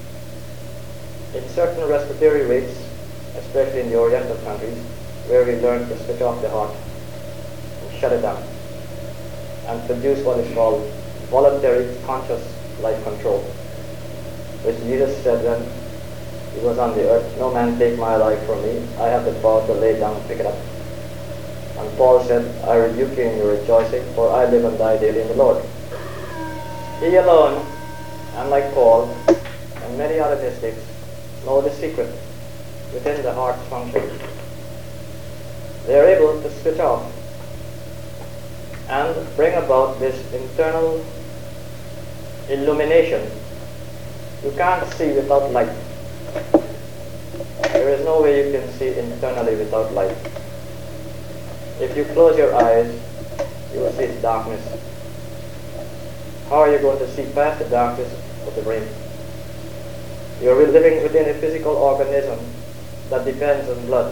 in certain respiratory rates, especially in the Oriental countries, where we learn to switch off the heart and shut it down and produce what is called voluntary conscious life control, which Jesus said when he was on the earth, no man take my life from me, I have the power to lay down and pick it up. And Paul said, I rebuke you in your rejoicing, for I live and die daily in the Lord. He alone, unlike Paul and many other mystics, know the secret within the heart's function. They are able to switch off and bring about this internal illumination. You can't see without light. There is no way you can see internally without light. If you close your eyes, you will see it's darkness. How are you going to see past the darkness of the brain? You are living within a physical organism that depends on blood.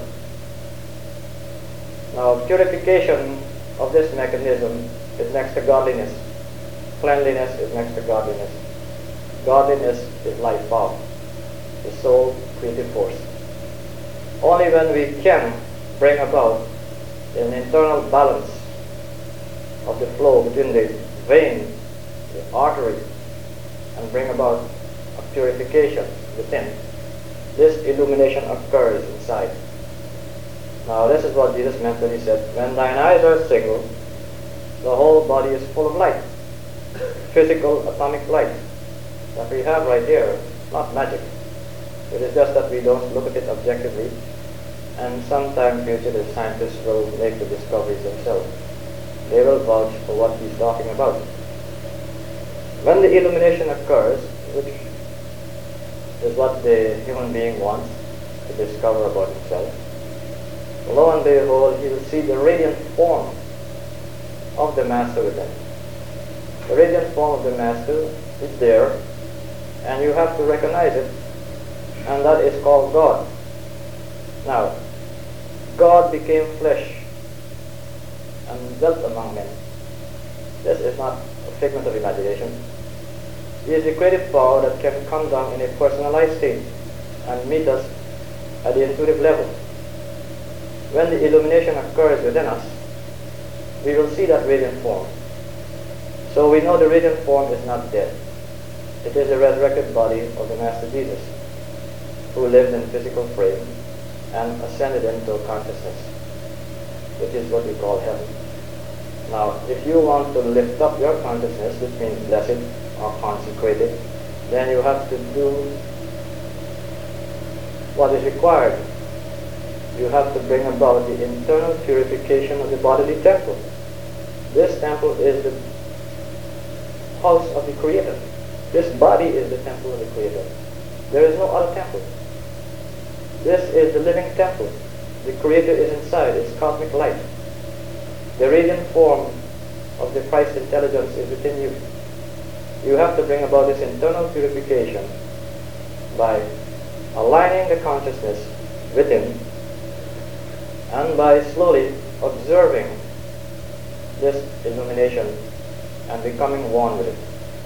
Now, purification of this mechanism is next to godliness. Cleanliness is next to godliness. Godliness is life power, the soul creative force. Only when we can bring about an internal balance of the flow between the vein, the artery, and bring about a purification within, this illumination occurs inside. Now this is what Jesus meant when he said, when thine eyes are single, the whole body is full of light, physical atomic light that we have right here, not magic. It is just that we don't look at it objectively, and sometime future the scientists will make the discoveries themselves. They will vouch for what he's talking about. When the illumination occurs, which is what the human being wants to discover about himself, lo and behold, he will see the radiant form of the Master within. The radiant form of the Master is there, and you have to recognize it, and that is called God. Now, God became flesh and dwelt among men. This is not a figment of imagination. He is the creative power that can come down in a personalized state and meet us at the intuitive level. When the illumination occurs within us, we will see that radiant form. So we know the radiant form is not dead. It is the resurrected body of the Master Jesus. who lived in physical frame and ascended into consciousness, which is what we call heaven. Now, if you want to lift up your consciousness, which means blessed or consecrated, then you have to do what is required. You have to bring about the internal purification of the bodily temple. This temple is the house of the Creator. This body is the temple of the Creator. There is no other temple. This is the living temple. The Creator is inside. It's cosmic light. The radiant form of the Christ intelligence is within you. You have to bring about this internal purification by aligning the consciousness within and by slowly observing this illumination and becoming one with it.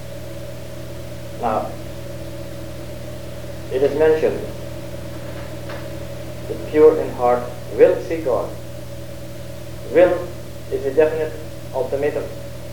Now, it is mentioned, the pure in heart will see God. Will is a definite ultimatum.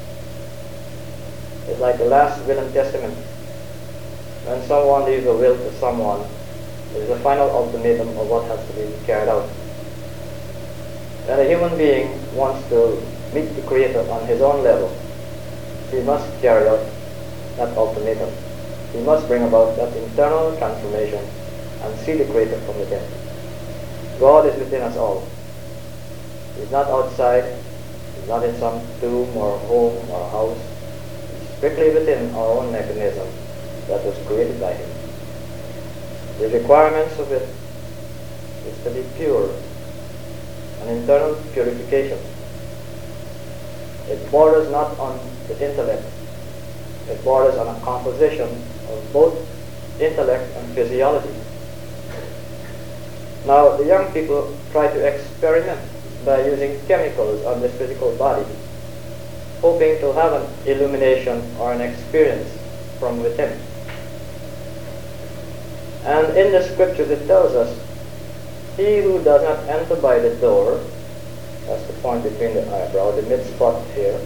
It's like the last will and testament. When someone leaves a will to someone, it is the final ultimatum of what has to be carried out. When a human being wants to meet the Creator on his own level, he must carry out that ultimatum. He must bring about that internal transformation and see the Creator from within. God is within us all. He's not outside. He's not in some tomb or home or house. He's strictly within our own mechanism that was created by Him. The requirements of it is to be pure, an internal purification. It borders not on the intellect. It borders on a composition of both intellect and physiology. Now, the young people try to experiment by using chemicals on this physical body, hoping to have an illumination or an experience from within. And in the scriptures it tells us, he who does not enter by the door, that's the point between the eyebrow, the mid spot here,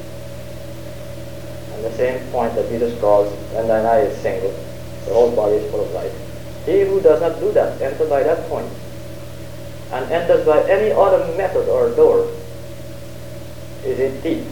and the same point that Jesus calls, when thine eye is single, the whole body is full of light. He who does not do that, enter by that point, and enters by any other method or door, is a thief.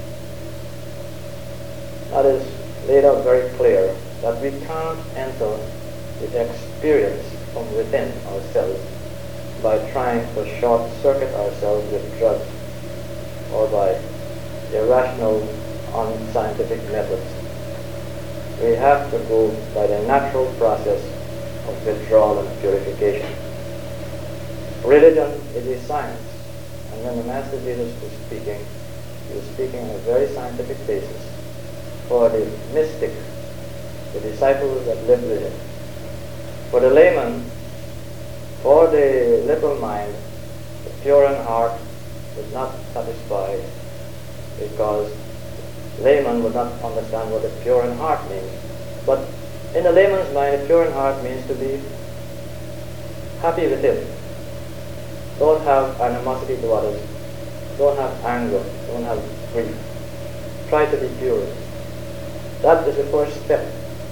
That is laid out very clear, that we can't enter the experience from within ourselves by trying to short-circuit ourselves with drugs or by irrational, unscientific methods. We have to go by the natural process of withdrawal and purification. Religion is a science, and when the Master Jesus was speaking, he was speaking on a very scientific basis for the mystic, the disciples that lived with him. For the layman, for the little mind, the pure in heart is not satisfied, because layman would not understand what the pure in heart means. But in the layman's mind, the pure in heart means to be happy within. Don't have animosity to others. Don't have anger. Don't have grief. Try to be pure. That is the first step.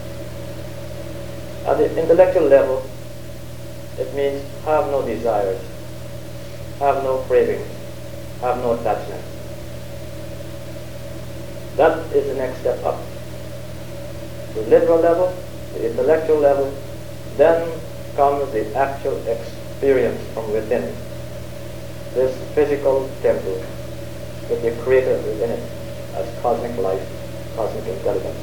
At the intellectual level, it means have no desires, have no cravings, have no attachment. That is the next step up. The literal level, the intellectual level, then comes the actual experience from within. This physical temple with the Creator within it as cosmic life, cosmic intelligence.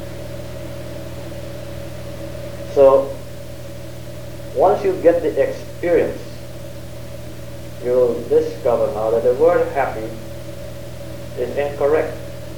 So, once you get the experience, you'll discover now that the word happy is incorrect.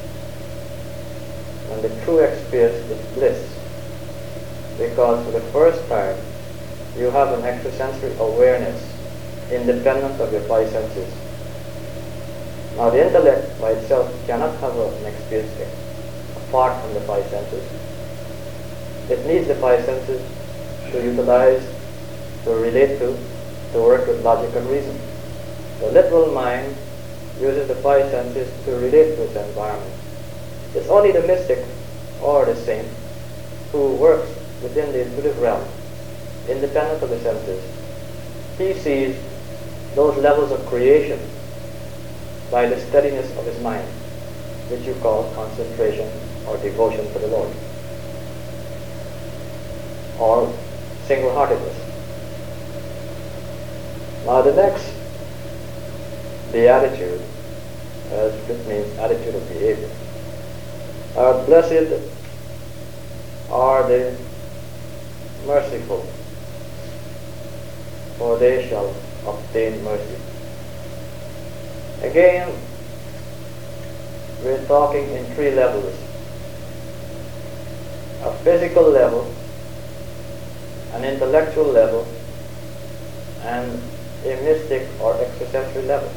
And the true experience is bliss. Because for the first time, you have an extrasensory awareness independent of your five senses. Now the intellect by itself cannot have an experience apart from the five senses. It needs the five senses to utilize, to relate to, to work with logic and reason. The literal mind uses the five senses to relate to its environment. It's only the mystic or the saint who works within the intuitive realm independent of the senses, he sees those levels of creation by the steadiness of his mind, which you call concentration or devotion to the Lord, or single-heartedness. Now the next beatitude, as it means attitude of behavior, are blessed are the merciful, for they shall obtain mercy. Again, we're talking in three levels: a physical level, an intellectual level, and a mystic or extrasensory level.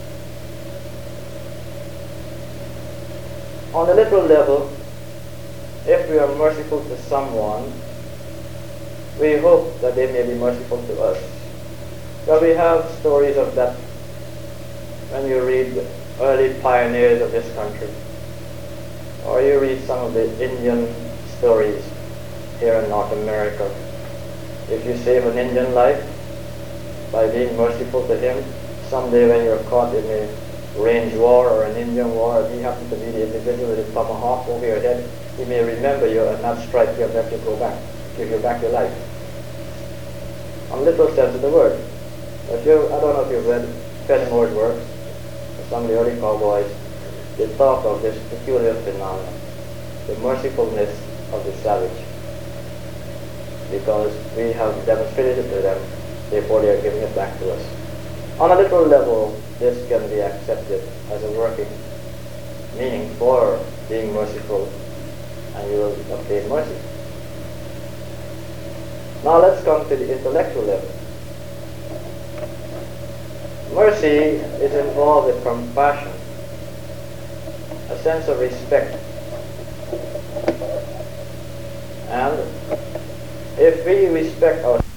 On the literal level, if we are merciful to someone, we hope that they may be merciful to us. Well, we have stories of that when you read the early pioneers of this country, or you read some of the Indian stories here in North America. If you save an Indian life by being merciful to him, someday when you're caught in a range war or an Indian war, and he happens to be the individual with a tomahawk over your head, he may remember you and not strike you and let you go back, give you back your life. On literal sense of the word. If you, I don't know if you've read Fenimore's works, or some of the early cowboys, they talk of this peculiar phenomenon, the mercifulness of the savage, because we have demonstrated it to them, therefore they are giving it back to us. On a literal level, this can be accepted as a working meaning for being merciful, and you will obtain mercy. Now let's come to the intellectual level. Mercy is involved with compassion, a sense of respect. And if we respect our